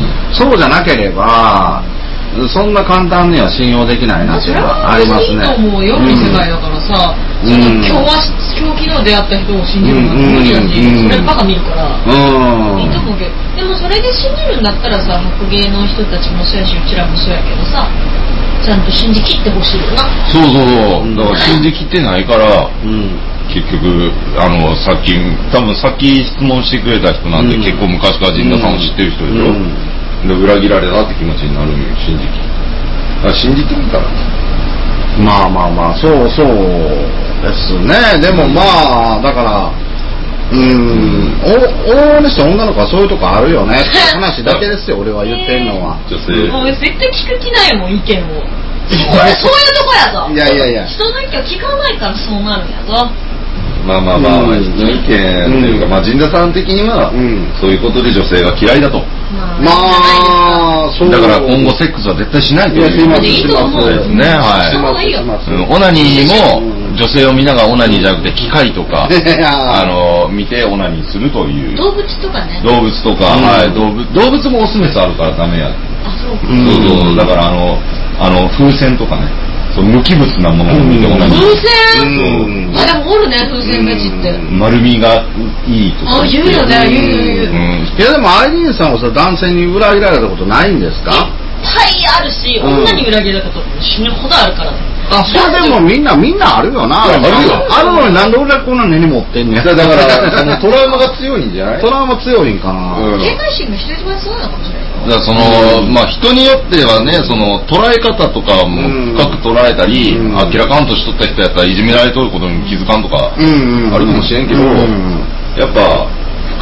そうじゃなければそんな簡単には信用できないなっていうのはありますね。 それはもう世の世界だからさ、うん、その今日は今日昨日出会った人を信じるのは無理だし、うん、それバカ見るから、うん、いいと思うけど、でもそれで信じるんだったらさ白芸の人たちもそうやしうちらもそうやけどさちゃんと信じきってほしいよな。 そうそうそう。だから信じきってないから、うん、結局あのさっき多分さっき質問してくれた人なんて、うん、結構昔から陣田さんを知ってる人でしょ。うん、で裏切られたって気持ちになるんよ信じき。だから信じてみたら。 まあまあまあそうそうですね。でもまあだから。うーん、往々にして女の子はそういうとこあるよねって話だけですよ俺は言ってんのは。 女性もう絶対聞く気ないもん意見を。俺そういうとこやぞ。 いやいやいや。 人の意見を聞かないからそうなるんやぞ。 まあまあまあ、うん、人の意見っていうか、うん、まあ陣田さん的には、うん、そういうことで女性が嫌いだと。 まあ、 まあそうだから今後セックスは絶対しないという。 いいと思うですね。はい。オナニーも女性を見ながらオナニーじゃなくて機械とかあの見てオナニーするという。 動物とかね。 動物とか、はい、動物動物もオスメスあるからダメや。 あ、そうか。 そうそうだからあのあの風船とかね。そう無機物なものを見てオナニー。 風船？あでもおるね風船ベチって。 丸みがいいとか。 あ言うよね言う言う言う。 いやでもアイリーンさんはさ男性に裏切られたことないんですか？ いっぱいあるし、女に裏切られたこと死ぬほどあるからね。 あ、それでもみんなみんなあるよな。あるよ。あるのになんで俺はこんな根に持ってんねん。 だからそのトラウマが強いんじゃない？ トラウマ強いんかな。 警戒心が人一倍強いのかもしれない。 だからその、まあ人によってはね、その捉え方とかも深く捉えたり、明らかんとしとった人やったらいじめられとることに気づかんとかあるかもしれんけど、やっぱ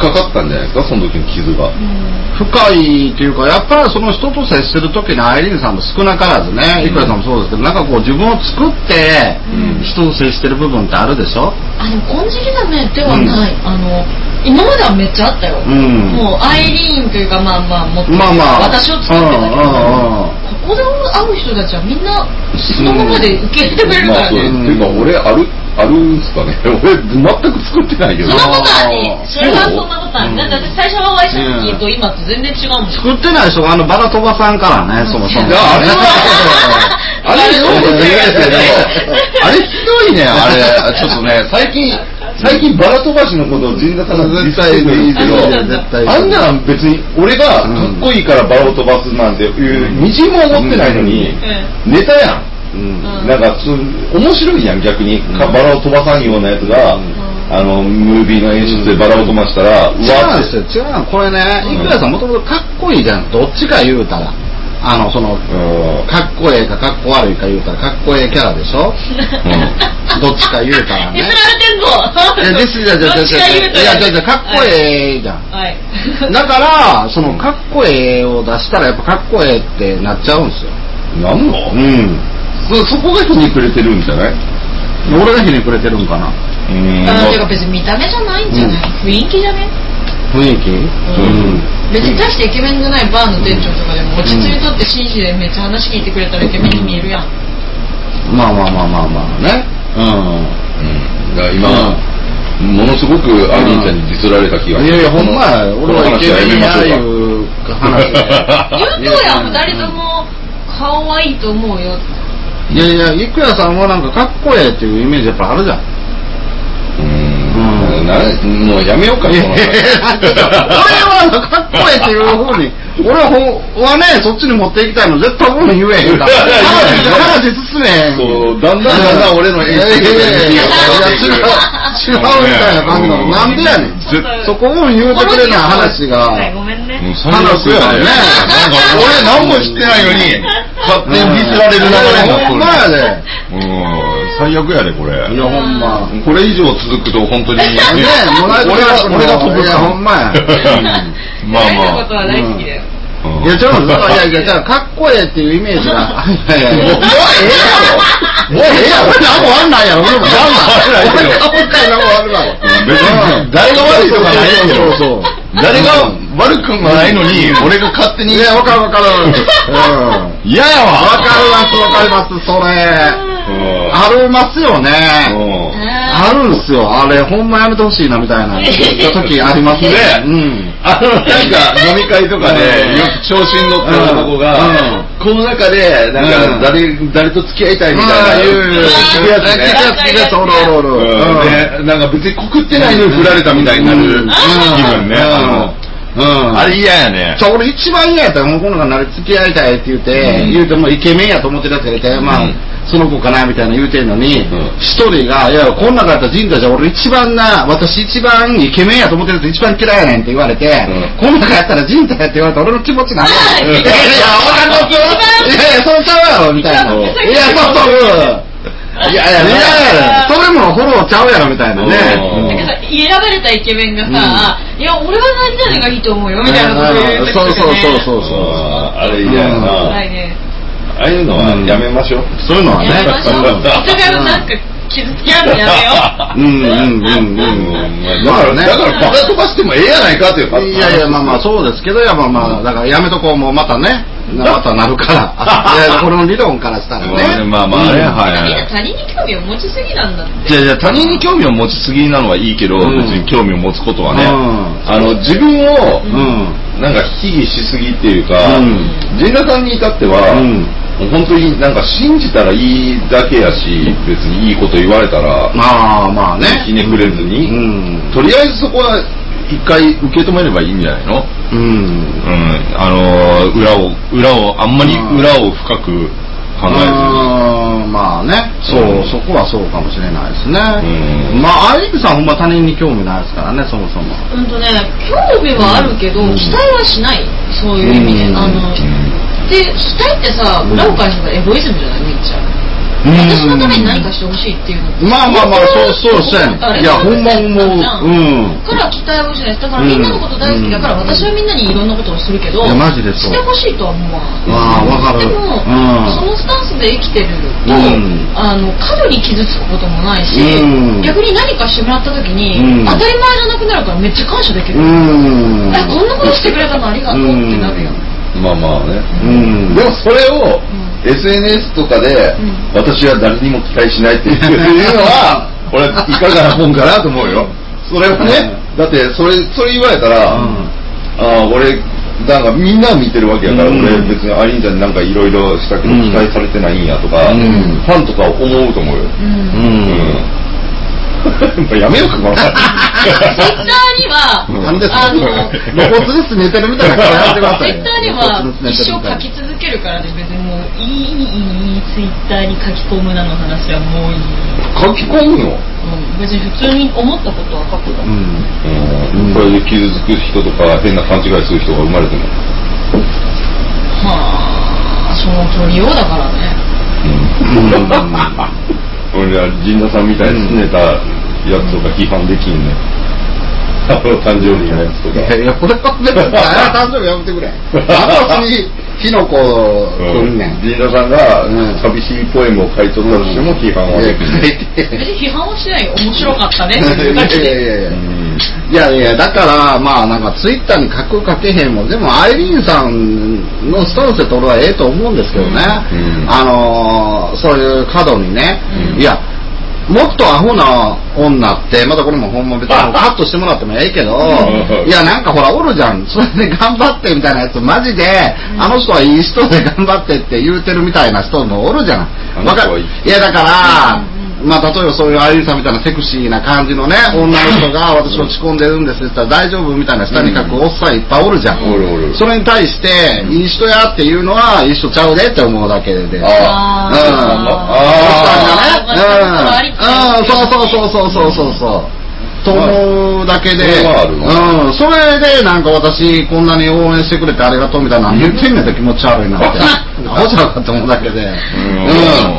深かったんじゃないですか、その時の傷が。 深いっていうか、やっぱりその人と接する時にアイリーンさんも少なからずね、いくらさんもそうですけど、なんかこう自分を作って人と接してる部分ってあるでしょ。 あ、でも金色ダメではない、うん、あの今まではめっちゃあったよ、うん、もうアイリーンというか、まあまあもっと、まあまあ、私を作ってたけど、ここで会う人たちはみんなそのままで受け入れてくれるからね、 うん、まあ、っていうか俺あるあるんすかね。俺全く作ってないけど。 そんなことあり。それはそんなことあり。だって私最初はお会いした時と今と全然違うもん。 作ってない人があのバラ飛ばさんからね、そもそも。 あれは、あれひどいですけど、あれひどいね、あれ。ちょっとね、最近、最近バラ飛ばしのことを陣田さんが絶対言うんですけど、あんなん別に俺がかっこいいからバラを飛ばすなんていうみじんも思ってないのに、ネタやん。うん、なんか面白いやん逆に、うん、バラを飛ばさんようなやつが、うん、あのムービーの演出でバラを飛ばしたら、うん、 違うんですよ、違うこれね、いくらさんもともとかっこいいじゃん、どっちか言うたらあのその、うん、かっこええかかっこ悪いか言うたらかっこええキャラでしょ、うん、どっちか言うたらねディスられてんぞ。いやディスじゃじゃじゃじゃいやじゃじゃかっこええじゃん、はい、だからそのかっこええを出したらやっぱかっこええってなっちゃうんですよ。 なんの？うんそ, そこがひねくれてるんじゃない？ 俺がひねくれてるんかな。 うん。あてか別に見た目じゃないんじゃない？うん、雰囲気じゃね？ 雰囲気？うん。 別に大してイケメンじゃないバーの店長とかでも落ち着いとって紳士でめっちゃ話聞いてくれたらイケメンに見えるやん。 うん、まあまあまあまあまあね。うん。 うん。だから今、うん、ものすごくアリーちゃんにディスられた気がする。 いやいやほんまや。俺はイケメンやいう話で。 言うとやん二人とも可愛いと思うよ。 いやいや、いくらさんはなんかかっこええっていうイメージやっぱあるじゃん。 うーん。うん、なもうやめようか。俺はかっこええっていうふうに、俺はほはね、そっちに持っていきたいの絶対俺に言えへんから。話進めへん。 そう、だんだんだんだん俺の演出が違う。 違うみたいな感じなの。なんでやねん。そこを言うてくれない話が。 ごめんね。 話やね。なんか俺何も知ってないのに、勝手にディスられる流れになっとる。 ほんまやで。 うん、最悪やでこれ。 いやほんま。 これ以上続くと本当に。ね、 俺が俺が飛ぶか。 ほんまや。 まあまあ。 ことは大好きだよ。 いやちょっといやいやだからかっこええっていうイメージが。いやいやもうええやろ。もうええやろ。何もあんないやろ。俺も何もあんないけど。何もあるわ。 別に誰が悪いとかないけど。そうそう。誰が悪くもないのに俺が勝手に。 いやわかるわかる。 嫌やわ。 わかりますわかりますそれ。ありますよね。あるんすよ。あれほんまやめてほしいなみたいな時ありますね。うん。 あのなんか飲み会とかでよく調子に乗ってる男がこの中でなんか誰誰と付き合いたいみたいな言う聞くやつね。 聞くやつおるおるおる。なんか別に告ってないのに振られたみたいになる気分ね。うん、あれ嫌やね。 そう俺一番嫌やったらもうこの子なら付き合いたいって言って、うん、言うてもイケメンやと思ってるやつがいて、まあ、うん、その子かなみたいな言うてんのに一、うん、人がいやこん中やったら陣太じゃ俺一番な私一番イケメンやと思ってるやつ一番嫌いやねんって言われて、うん、こん中やったら陣太やって言われたら俺の気持ちなんやねん。いやいや分かるいやいやそうちゃうやろみたいな。いやそうそういやいやいやそれもフォローちゃうやろみたいなね。 選ばれたイケメンがさ、いや俺は何々がいいと思うよみたいなこと言うてくるね。 そうそうそうそうあれ嫌やな。ああいうのはやめましょう。 そういうのはね。 やめましょう。お互いをなんか傷つけ合うのやめよう。うんうんうんうん。だからね。だからバカ飛ばしてもええやないかっていう。 いやいやまあまあそうですけどやまあまあだからやめとこうもまたね。またなるから。いやこの理論からしたらね。 まあまあねはい。 他人に興味を持ちすぎなんだって。 じゃじゃ他人に興味を持ちすぎなのはいいけど別に興味を持つことはね。あの自分をなんか卑下しすぎっていうか陣田さんに至っては。本当になんか信じたらいいだけやし別にいいこと言われたらまあまあねひねくれずに、うん、とりあえずそこは一回受け止めればいいんじゃないの？うん、うん、あの裏を裏をあんまり裏を深く考えずにまあねそう、うん、そこはそうかもしれないですね、うん、まあアイリさんほんま他人に興味ないですからねそもそもうんとね興味はあるけど、うん、期待はしないそういう意味で、うん、あので期待ってさ裏を返せばエゴイズムじゃないめっちゃ私のために何かしてほしいっていうの。 まあまあまあ、そうそうそうやね。いや、ほんま思う。うん。 から期待をしない。だからみんなのこと大好きだから、私はみんなにいろんなことをするけど、 マジでそう。 してほしいとは思わん。 ああ、わかる。 でも、そのスタンスで生きてると、あの、過度に傷つくこともないし、逆に何かしてもらった時に、当たり前じゃなくなるからめっちゃ感謝できる。え、こんなことしてくれたのありがとうってなるやん。 まあまあね。でもそれを、エスエヌエス とかで、私は誰にも期待しないっていうのは、俺はいかがなもんかなと思うよ。それはね、だってそれ、それ言われたら、ああ、俺、なんかみんな見てるわけやから、俺別にアリンちゃんになんかいろいろしたけど期待されてないんやとか、ファンとか思うと思うよ。やめようか、この話。 ツイッターには、 あの、露骨です寝てるみたいな顔やってください。 ツイッターには一生書き続けるからね、別にもういいいいツイッターに書き込むなの話はもういい。 書き込むの？ うん、別に普通に思ったことは書くだ。うん。 それで傷つく人とか変な勘違いする人が生まれても。 はあ、その取りようだからね。 俺は陣田さんみたいに拗ねたやつとか批判できんね。あの誕生日のやつとか。 いやいや、これは別に誕生日やめてくれ。あのうちに火の粉くんねん。 陣田さんが寂しいポエムを書いとったとしても批判はできない。 別に批判はしないよ。面白かったね。 いやいやいやいや。いやいや、だからまあなんかツイッターに書く書けへんも、でもアイリーンさんのスタンスで取るはええと思うんですけどね。あのそういう角にね、いや。もっとアホな女って、またこれもほんま別にカットしてもらってもええけど、いやなんかほらおるじゃん、それで頑張ってみたいなやつ、マジで、あの人はいい人で頑張ってって言うてるみたいな人もおるじゃん。わかる。いやだから、まあ例えばそういうアイリーンさんみたいなセクシーな感じのね、女の人が私落ち込んでるんですって言ったら大丈夫みたいな下に書くおっさんいっぱいおるじゃん。それに対して、いい人やっていうのは、いい人ちゃうでって思うだけで。ああ。うん。ああ。うん。ああ、そうそうそうそうそうそうそう。と思うだけで、うん、それでなんか私こんなに応援してくれてありがとうみたいな何言ってんねんって気持ち悪いなって、アホちゃうかと思うだけで、うん。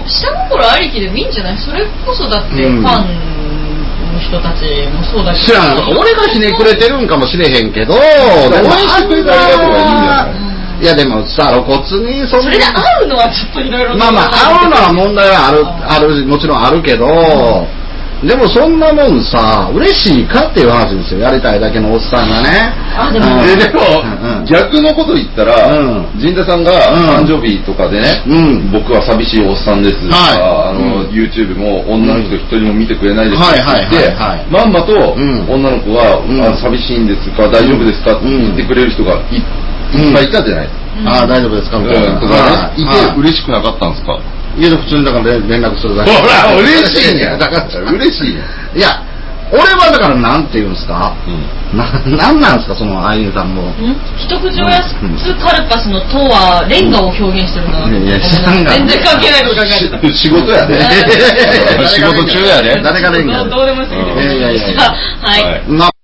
下心ありきでもいいんじゃない？それこそだってファンの人たちもそうだけど。俺がひねくれてるんかもしれへんけど、応援してくれてありがとうがいいんじゃない？ いやでもさ、露骨にそれで会うのはちょっといろいろ。 まあまあ会うのは問題はある、ある、もちろんあるけど、でもそんなもんさ、嬉しいかっていう話ですよ。やりたいだけのおっさんがね。 あ、でも、うん、でも、うん、逆のこと言ったら、陣、うん、田さんが誕生日とかでね、うん、僕は寂しいおっさんですとか、はい、あの、うん、YouTube も女の人一人も見てくれないですって言って、まんまと女の子が、うん、あ寂しいんですか、大丈夫ですかって言ってくれる人がいっぱいいたじゃないですか。 ああ、大丈夫ですかみたいな。 とかね、いて嬉しくなかったんですか？ いや、普通にだから連絡するだけ。 ほら、嬉しいんや。だから、嬉しい。 いや、俺はだからなんて言うんですか、うん、な、なんなんですか、そのアイリーンさんも。 一口おやつカルパスの「と」はレンガを表現してるな。いや、全然関係ないこと考えてた。 仕事やで。仕事中やで。 誰がレンガ？ どうでもいいけど。いやいやいや。はい。 ま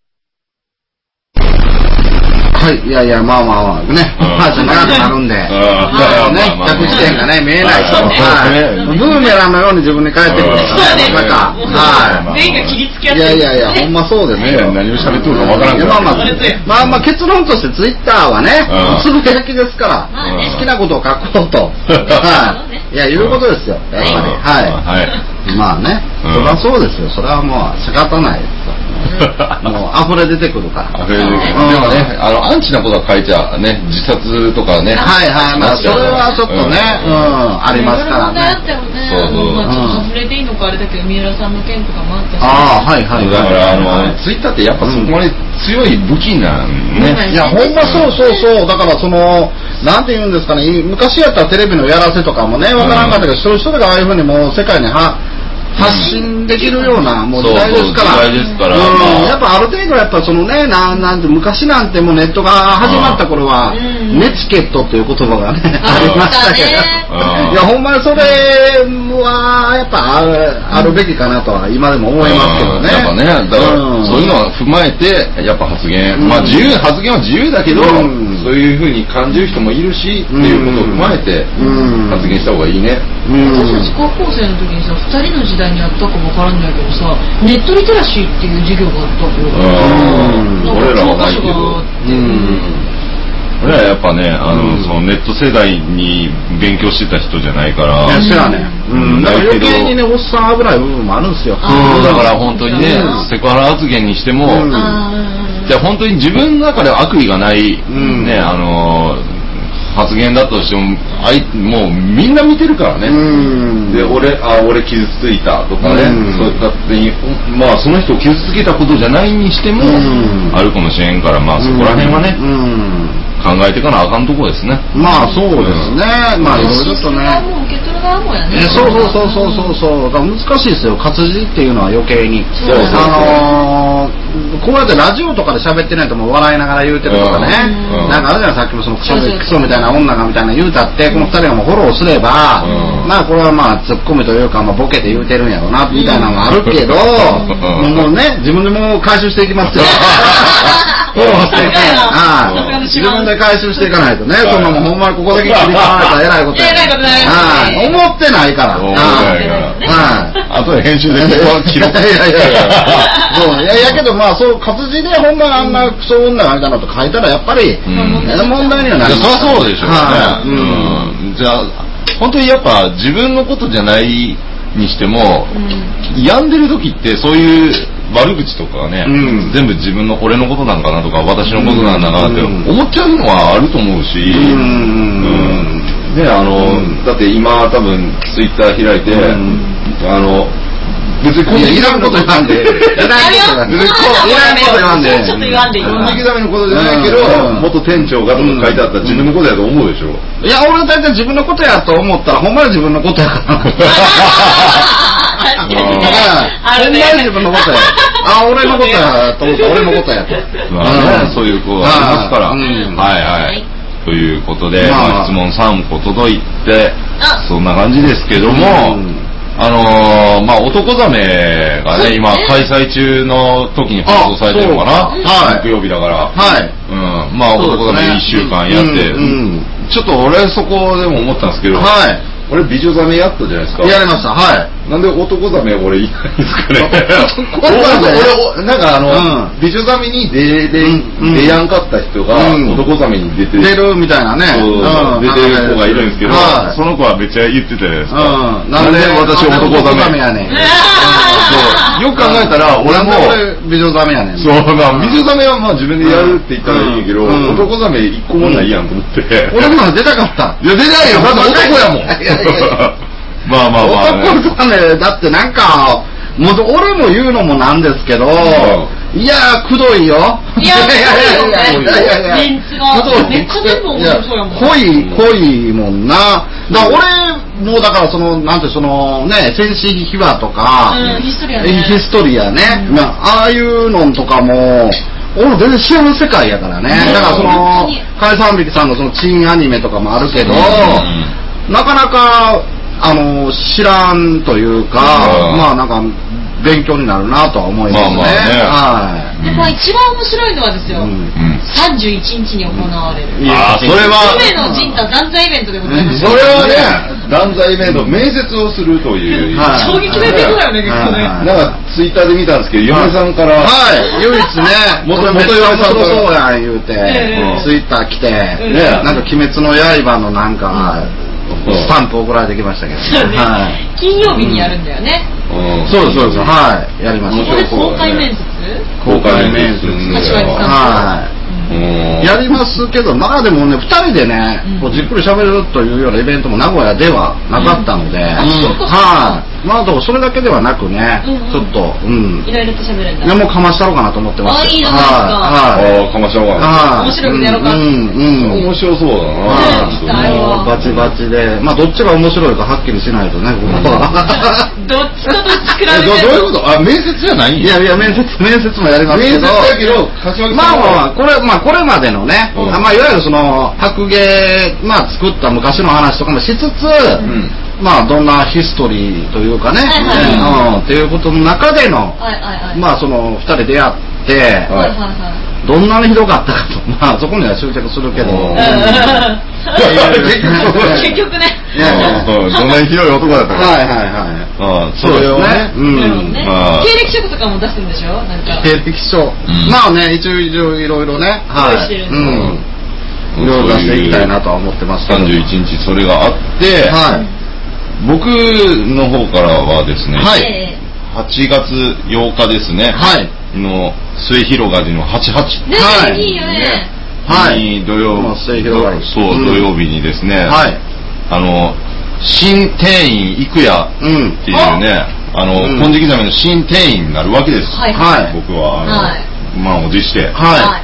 はい、いやいや、まあまあまあ、ね、まあじゃ長くなるんで、ね、着地点がね、見えないと、はい、ブーメランのように自分に返ってくるからね、なんか、 はい。全員が切りつけ合ってる。 いやいやいや、ほんまそうですね。 何を喋ってるかわからんけど。 まあまあ、まあまあ結論としてツイッターはね、つぶやきですから、好きなことを書こうと、はい。いや、いうことですよ、やっぱり。はい。まあね、そりゃそうですよ。それはもう仕方ないですよ。もう溢れ出てくるから。 溢れ出てくる。でもね、あのアンチなことは書いちゃね、自殺とかね。 はいはい、まあそれはちょっとね、うんありますからね。 そうそう。まあちょっと外れていいのかあれだけど、三浦さんの件とかもあったし。 ああはいはい。 だからあのツイッターってやっぱそこまで強い武器なんね。 いやほんまそうそうそう。だからそのなんて言うんですかね、昔やったらテレビのやらせとかもね、わからんかったけど、一人一人がああいうふうにもう世界には発信できるようなもう時代ですから、 時代ですから、 うん、やっぱある程度やっぱそのね、ななんて昔なんてもうネットが始まった頃は、ネチケットという言葉がねありましたけど、 いやほんまにそれはやっぱある、あるべきかなとは今でも思いますけどね。 やっぱね、だからそういうのは踏まえてやっぱ発言、まあ自由発言は自由だけど、そういう風に感じる人もいるしっていうことを踏まえて発言した方がいいね。 私たち高校生の時にさ、ふたりの時代にやったかもわからんないけどさ、ネットリテラシーっていう授業があったのよ。 俺らはないけど。俺らやっぱね、あの、うん、そのネット世代に勉強してた人じゃないから。 いや、そうやね。うん。だから余計にね、おっさん危ない部分もあるんですよ。 そう、だから本当にね、セクハラ発言にしても、うん、じゃあ本当に自分の中では悪意がない、うん、ね、あの、発言だとしても、あいもうみんな見てるからね。うん、で、俺、あ、俺傷ついたとかね、うん、そう勝手に、まあその人を傷つけたことじゃないにしても、うん、あるかもしれんから、まあそこら辺はね、うん考えていかなあかんとこですね。 まあそうですね。まあいろいろとね。 受け取る側もやね。 そうそうそうそうそうそう。だから難しいですよ。活字っていうのは余計に。 そうそうそう。 あのー、こうやってラジオとかで喋ってないともう笑いながら言うてるとかね。なんかあるじゃないさっきもそのクソクソみたいな女がみたいな言うたってこの二人がもうフォローすれば、まあこれはまあツッコミというかまあボケて言うてるんやろうなみたいなのもあるけど、もうね自分でもう回収していきますよ。フォローしていかない。自分で回収していかないとね。そんなもんほんまにここだけ切り替われたら偉いことや。 偉いことない。 思ってないから。 思ってないから。あとで編集で記録。 いやいやいや。そういやいやけどまあそう活字でほんまあんなクソ女がみたいなのと書いたらやっぱり問題にはなる。 そりゃそうでしょうね。じゃあ本当にやっぱ自分のことじゃないにしても病んでる時ってそういう悪口とかね、うん、全部自分の俺のことなんかなとか私のことなんだなって思っちゃうのはあると思うし、うんうん、ねあの、うん、だって今多分ツイッター開いて、うん、あの別にこんいらんこと言わんでいらんこと言わんでちょっと言わんでいい小刻みのことじゃないけど、うん、元店長がとか書いてあったら自分のことやと思うでしょ。 いや俺大体自分のことやと思ったらほんまに自分のことやから確かにね。 ほんまに自分のことや。あ、俺のことやと思った。俺のことやと。 まあね、そういう子がありますから。はいはい。ということで、まあ質問さんこ届いて、そんな感じですけども、あのまあ男ザメがね今開催中の時に放送されてるのかな。木曜日だから。はい。うん。まあ男ザメいっしゅうかんやって、ちょっと俺そこでも思ったんですけど。はい。俺美女ザメやったじゃないですか。 やりました。はい。 なんで男ザメ俺いないんですかね。男ザメ俺なんかあの、うん、美女ザメに出れ、うん、出やんかった人が男ザメに出て出るみたいなね。 そう、うん、出てる子がいるんですけど、はい、その子はめっちゃ言ってたじゃないですか。うん、なんで私男ザメやねん。そうよく考えたら俺も俺美女ザメやねん。 そうまあ美女ザメはまあ自分でやるって言ったらいいんやけど、男ザメ一個もないやんと思って。 俺も出たかった。 いや出ないよ。だって男やもん。まあまあまあ、ね、 男ザメだってなんかもう俺も言うのもなんですけど、うん、いやーくどいよ。 いやいやいやいやいやメンツがめっちゃ全部面白そうやもん。 濃い濃いもんな。だから俺もだからそのなんてそのね戦士秘話とか、 うん、ヒストリアね。 ヒストリアね。うん、ああいうのとかも。俺全然知らん世界やからね。だからその海さんびきさんのそのチンアニメとかもあるけど、うん、なかなかあの知らんというか、うん、まあなんか勉強になるなとは思いますね。まあまあね。はい。でまあ一番面白いのはですよ。うん、さんじゅういちにちに行われる。 うん、ああそれは。 夢の陣太断罪イベントでございます。 それはね断罪イベント面接をするという。 はい、衝撃のイベントだよね結構ね。 なんかツイッターで見たんですけど嫁さんから。 はい唯一ね元元嫁さんからそうやん言うて、えー、ツイッター来て、えー、ねなんか鬼滅の刃のなんか。うんスタンプ送られてきましたけど、 ねはい、金曜日にやるんだよね、 うん、そうですそうですはいやります。 これ公開面接公開面接はいやりますけどまあでもねふたりでね、うん、こうじっくり喋るというようなイベントも名古屋ではなかったので、うん、はいまあでもそれだけではなくね、うんうん、ちょっとうんいろいろと喋るんだ。 いやもうかましたろうかなと思ってます。 あいいじゃないですか。 はいあかましたろうかな。 面白くやろうか。 うんうん面白そうだな。 ねバチバチでまあどっちが面白いかはっきりしないとねここは。 どっちとどっち比べて。 どういうことあ面接じゃないんや。いやいや面接面接もやりますけど。 面接だけどまあまあこれまあこれまでのね、うん、まあいわゆるその白芸まあ作った昔の話とかもしつつ、うん、まあどんなヒストリーというかね、はいはい、うん、っていうことの中での、はいはいはい、まあその二人出会って、はいはいはい、どんなにひどかったかと、まあそこには執着するけど、 結局ね、 どんなにひどい男だったか、 はいはいはい、 あそれをね、 うんね、まあ、経歴書とかも出すんでしょ、なんか経歴書、うん、まあね一応いろいろね、 はい、してるんですよ、 うん、いろいろ出していきたいなとは思ってますけど、 さんじゅういちにちそれがあって、はい、僕の方からはですね、はい、はちがつようかですね、はい、の末広がりのはちはち、 ね、はい、いいよね、 はい、土曜、まあ、末広がり、そう、うん、土曜日にですね、はい、あの新店員いくやっていうね、うん、あの、うん、金色ザメの新店員になるわけです。はい、僕はあの、はい、満を持して、はい、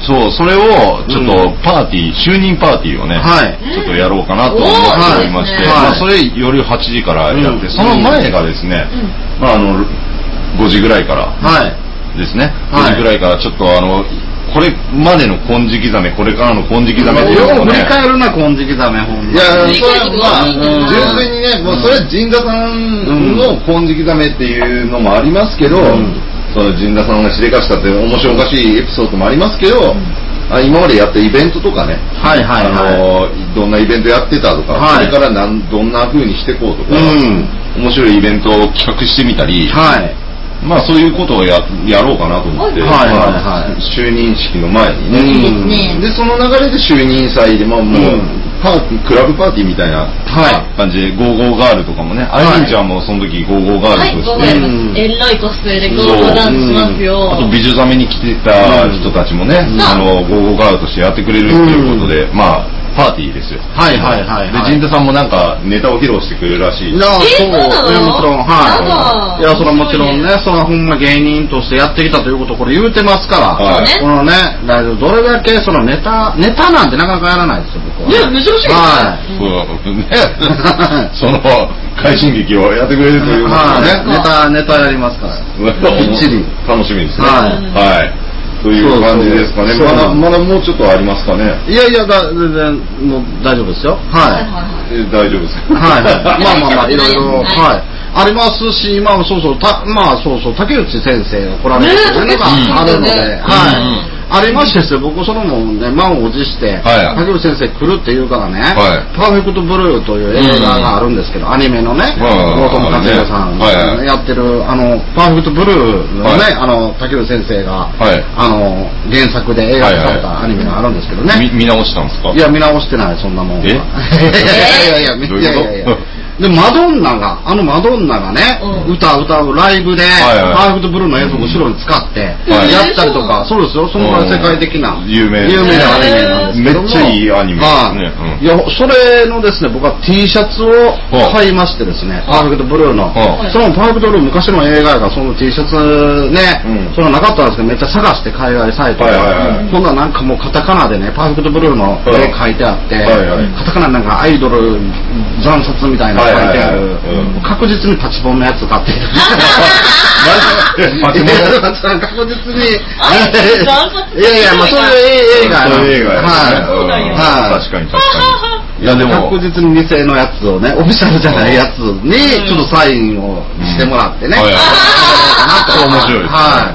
そうそれをちょっとパーティー、うん、就任パーティーをね、はい、ちょっとやろうかなと思っておりまして、はい、まあそれ夜はちじからやって、うん、その前がですね、うん、まああのごじぐらいからですね、はい、ごじぐらいからちょっとあの。これまでの金色ザメ、これからの金色ザメっていうのをね、 振り返るな金色ザメ、ほんま。 いや、それはまあ純粋にね、もうそれは陣田さんの金色ザメっていうのもありますけど、うん、その陣田さんがしでかしたって面白おかしいエピソードもありますけど、うん、あ今までやったイベントとかね、はいはいはい、あのどんなイベントやってたとか、はい、それからなんどんな風にしてこうとか、うん、面白いイベントを企画してみたり。はい、まあそういうことを や, やろうかなと思って、はいはいはい、就任式の前にね、うん、でその流れで就任祭で、まあ、もう、うん、パーティークラブパーティーみたいな感じで、はい、ゴーゴーガールとかもね、アイリンちゃんもその時ゴーゴーガールとして、はい、 エロいコスプレでゴーゴーダンスしますよ。 あと美女ザメに来てた人たちもね、うん、あのゴーゴーガールとしてやってくれるっていうことで、うん、まあパーティーですよ。はいはいはい、はい。で、陣田さんもなんかネタを披露してくれるらしい。いや、 そう、いやもちろん、はい。いや、それはもちろんね、それはほんま芸人としてやってきたということをこれ言うてますから、はい、このね、どれだけそのネタ、ネタなんてなかなかやらないですよ、僕は。 ね、珍しい。 はい。 そうね、その快進撃をやってくれるということね。 ネタ、ネタやりますから。 きっちり楽しみですね。はい。という感じですかね。まだまだもうちょっとありますかね。 いやいやだ全然もう大丈夫ですよ。はい。 え大丈夫ですか。 はい。まあまあまあいろいろはいありますし、今もそうそうたまあそうそう竹内先生が来られるというのがあるので、はい。ありましてですよ、僕そのもんね、満を持して、はい、竹内先生来るって言うからね、はい、パーフェクトブルーという映画があるんですけど、うん、アニメのね、大友克洋さんがやってる、あの、パーフェクトブルーのね、はい、あの、竹内先生が、はい、あの、原作で映画化されたアニメがあるんですけどね。 はいはい、見直したんですか？ いや、見直してない、そんなもんは。えいやいやいや、いやいやいや。でマドンナがあのマドンナがね、うん、歌う歌うライブで、はいはい、パーフェクトブルーの映像を後ろに使ってやったりとか、はい、そうですよ、そのぐらい世界的な有名有名なアニメなんですけども、 めっちゃいいアニメですね、 うん、いやそれのですね僕は T シャツを買いましてですね、パーフェクトブルーの、そのパーフェクトブルー昔の映画がその T シャツね、うん、そのなかったんですけどめっちゃ探して海外サイトで、はいはいはい、今度はなんかもうカタカナでねパーフェクトブルーの絵書いてあって、はいはい、カタカナなんかアイドル惨殺みたいな書いてある、はいはいはい、うん、確実にパチポンのやつ買ってる。パチポン確実に。いやいや、まあそういう映画そういう映画はい。 確かに確かに。 いやでも確実に偽のやつをね、オフィシャルじゃないやつにちょっとサインをしてもらってね。 面白いです。 はい。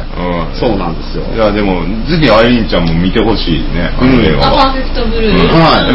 そうなんですよ。 いやでもぜひアイリンちゃんも見てほしいね、あの映画は。 パーフェクトブルー。 はい。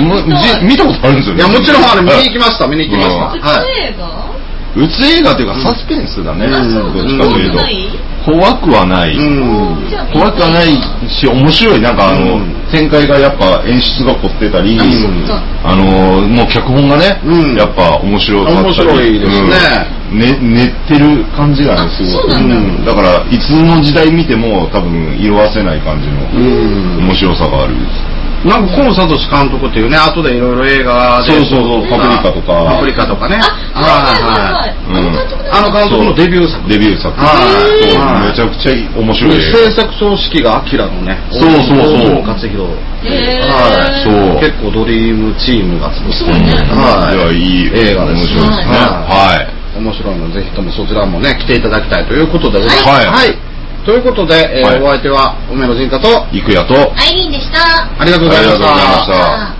見たことあるんですよね。 いやもちろんあれ見に行きました、見に行きました。 はい。映画？ うつ映画というかサスペンスだね、どっちかというと怖くはない、怖くはないし面白い、なんかあの展開がやっぱ演出が凝ってたり、あのもう脚本がねやっぱ面白かったり、 面白いですね、練ってる感じがねすごい、だからいつの時代見ても多分色あせない感じの面白さがある。 なんかコンサトシ監督っていうね、後でいろいろ映画で、 そうそうそう、パプリカとか、 パプリカとかね、 はいはい、 あの監督のデビュー作、 デビュー作、はい、めちゃくちゃ面白い。 制作総指揮がアキラのね、 そうそうそう、 勝弘、 はい、そう、 結構ドリームチームが作ってる、 はい、いい映画です。 面白いですね、はい、 面白いのでぜひともそちらもね来ていただきたいということでございます。はい。とということで、えーはい、お相手は梅野仁太と郁也とアイリーンでした。 ありがとうございました。 ありがとうございました。